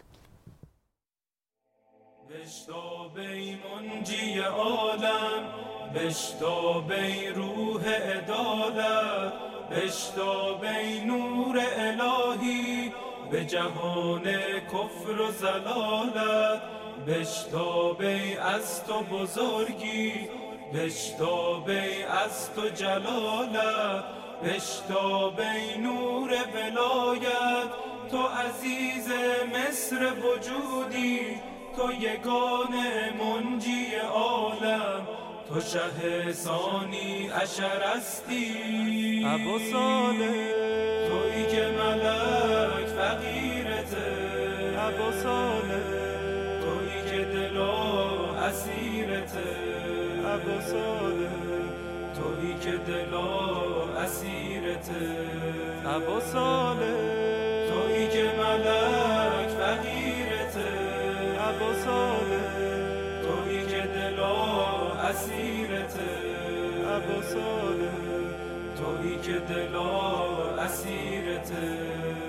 بشتاب ای منجی عالم، بشتاب ای روح عدالت، بشتاب ای نور الهی به جهان کفر و ضلالت، بشتاب ای از تو بزرگی بشتابی از تو جلالت، بشتابی نور ولایت. تو عزیز مصر وجودی، تو یگانه منجی عالم، تو شه ثانی عشرستی. ابا صالح تویی که ملک فقیرته، ابا صالح تویی که دلا اسیرته، ابا صالح تویی که دلا اسیرته، ابا صالح تویی که ملک فقیرته، ابا صالح تویی که دلا اسیرته، ابا صالح تویی که دلا اسیرته.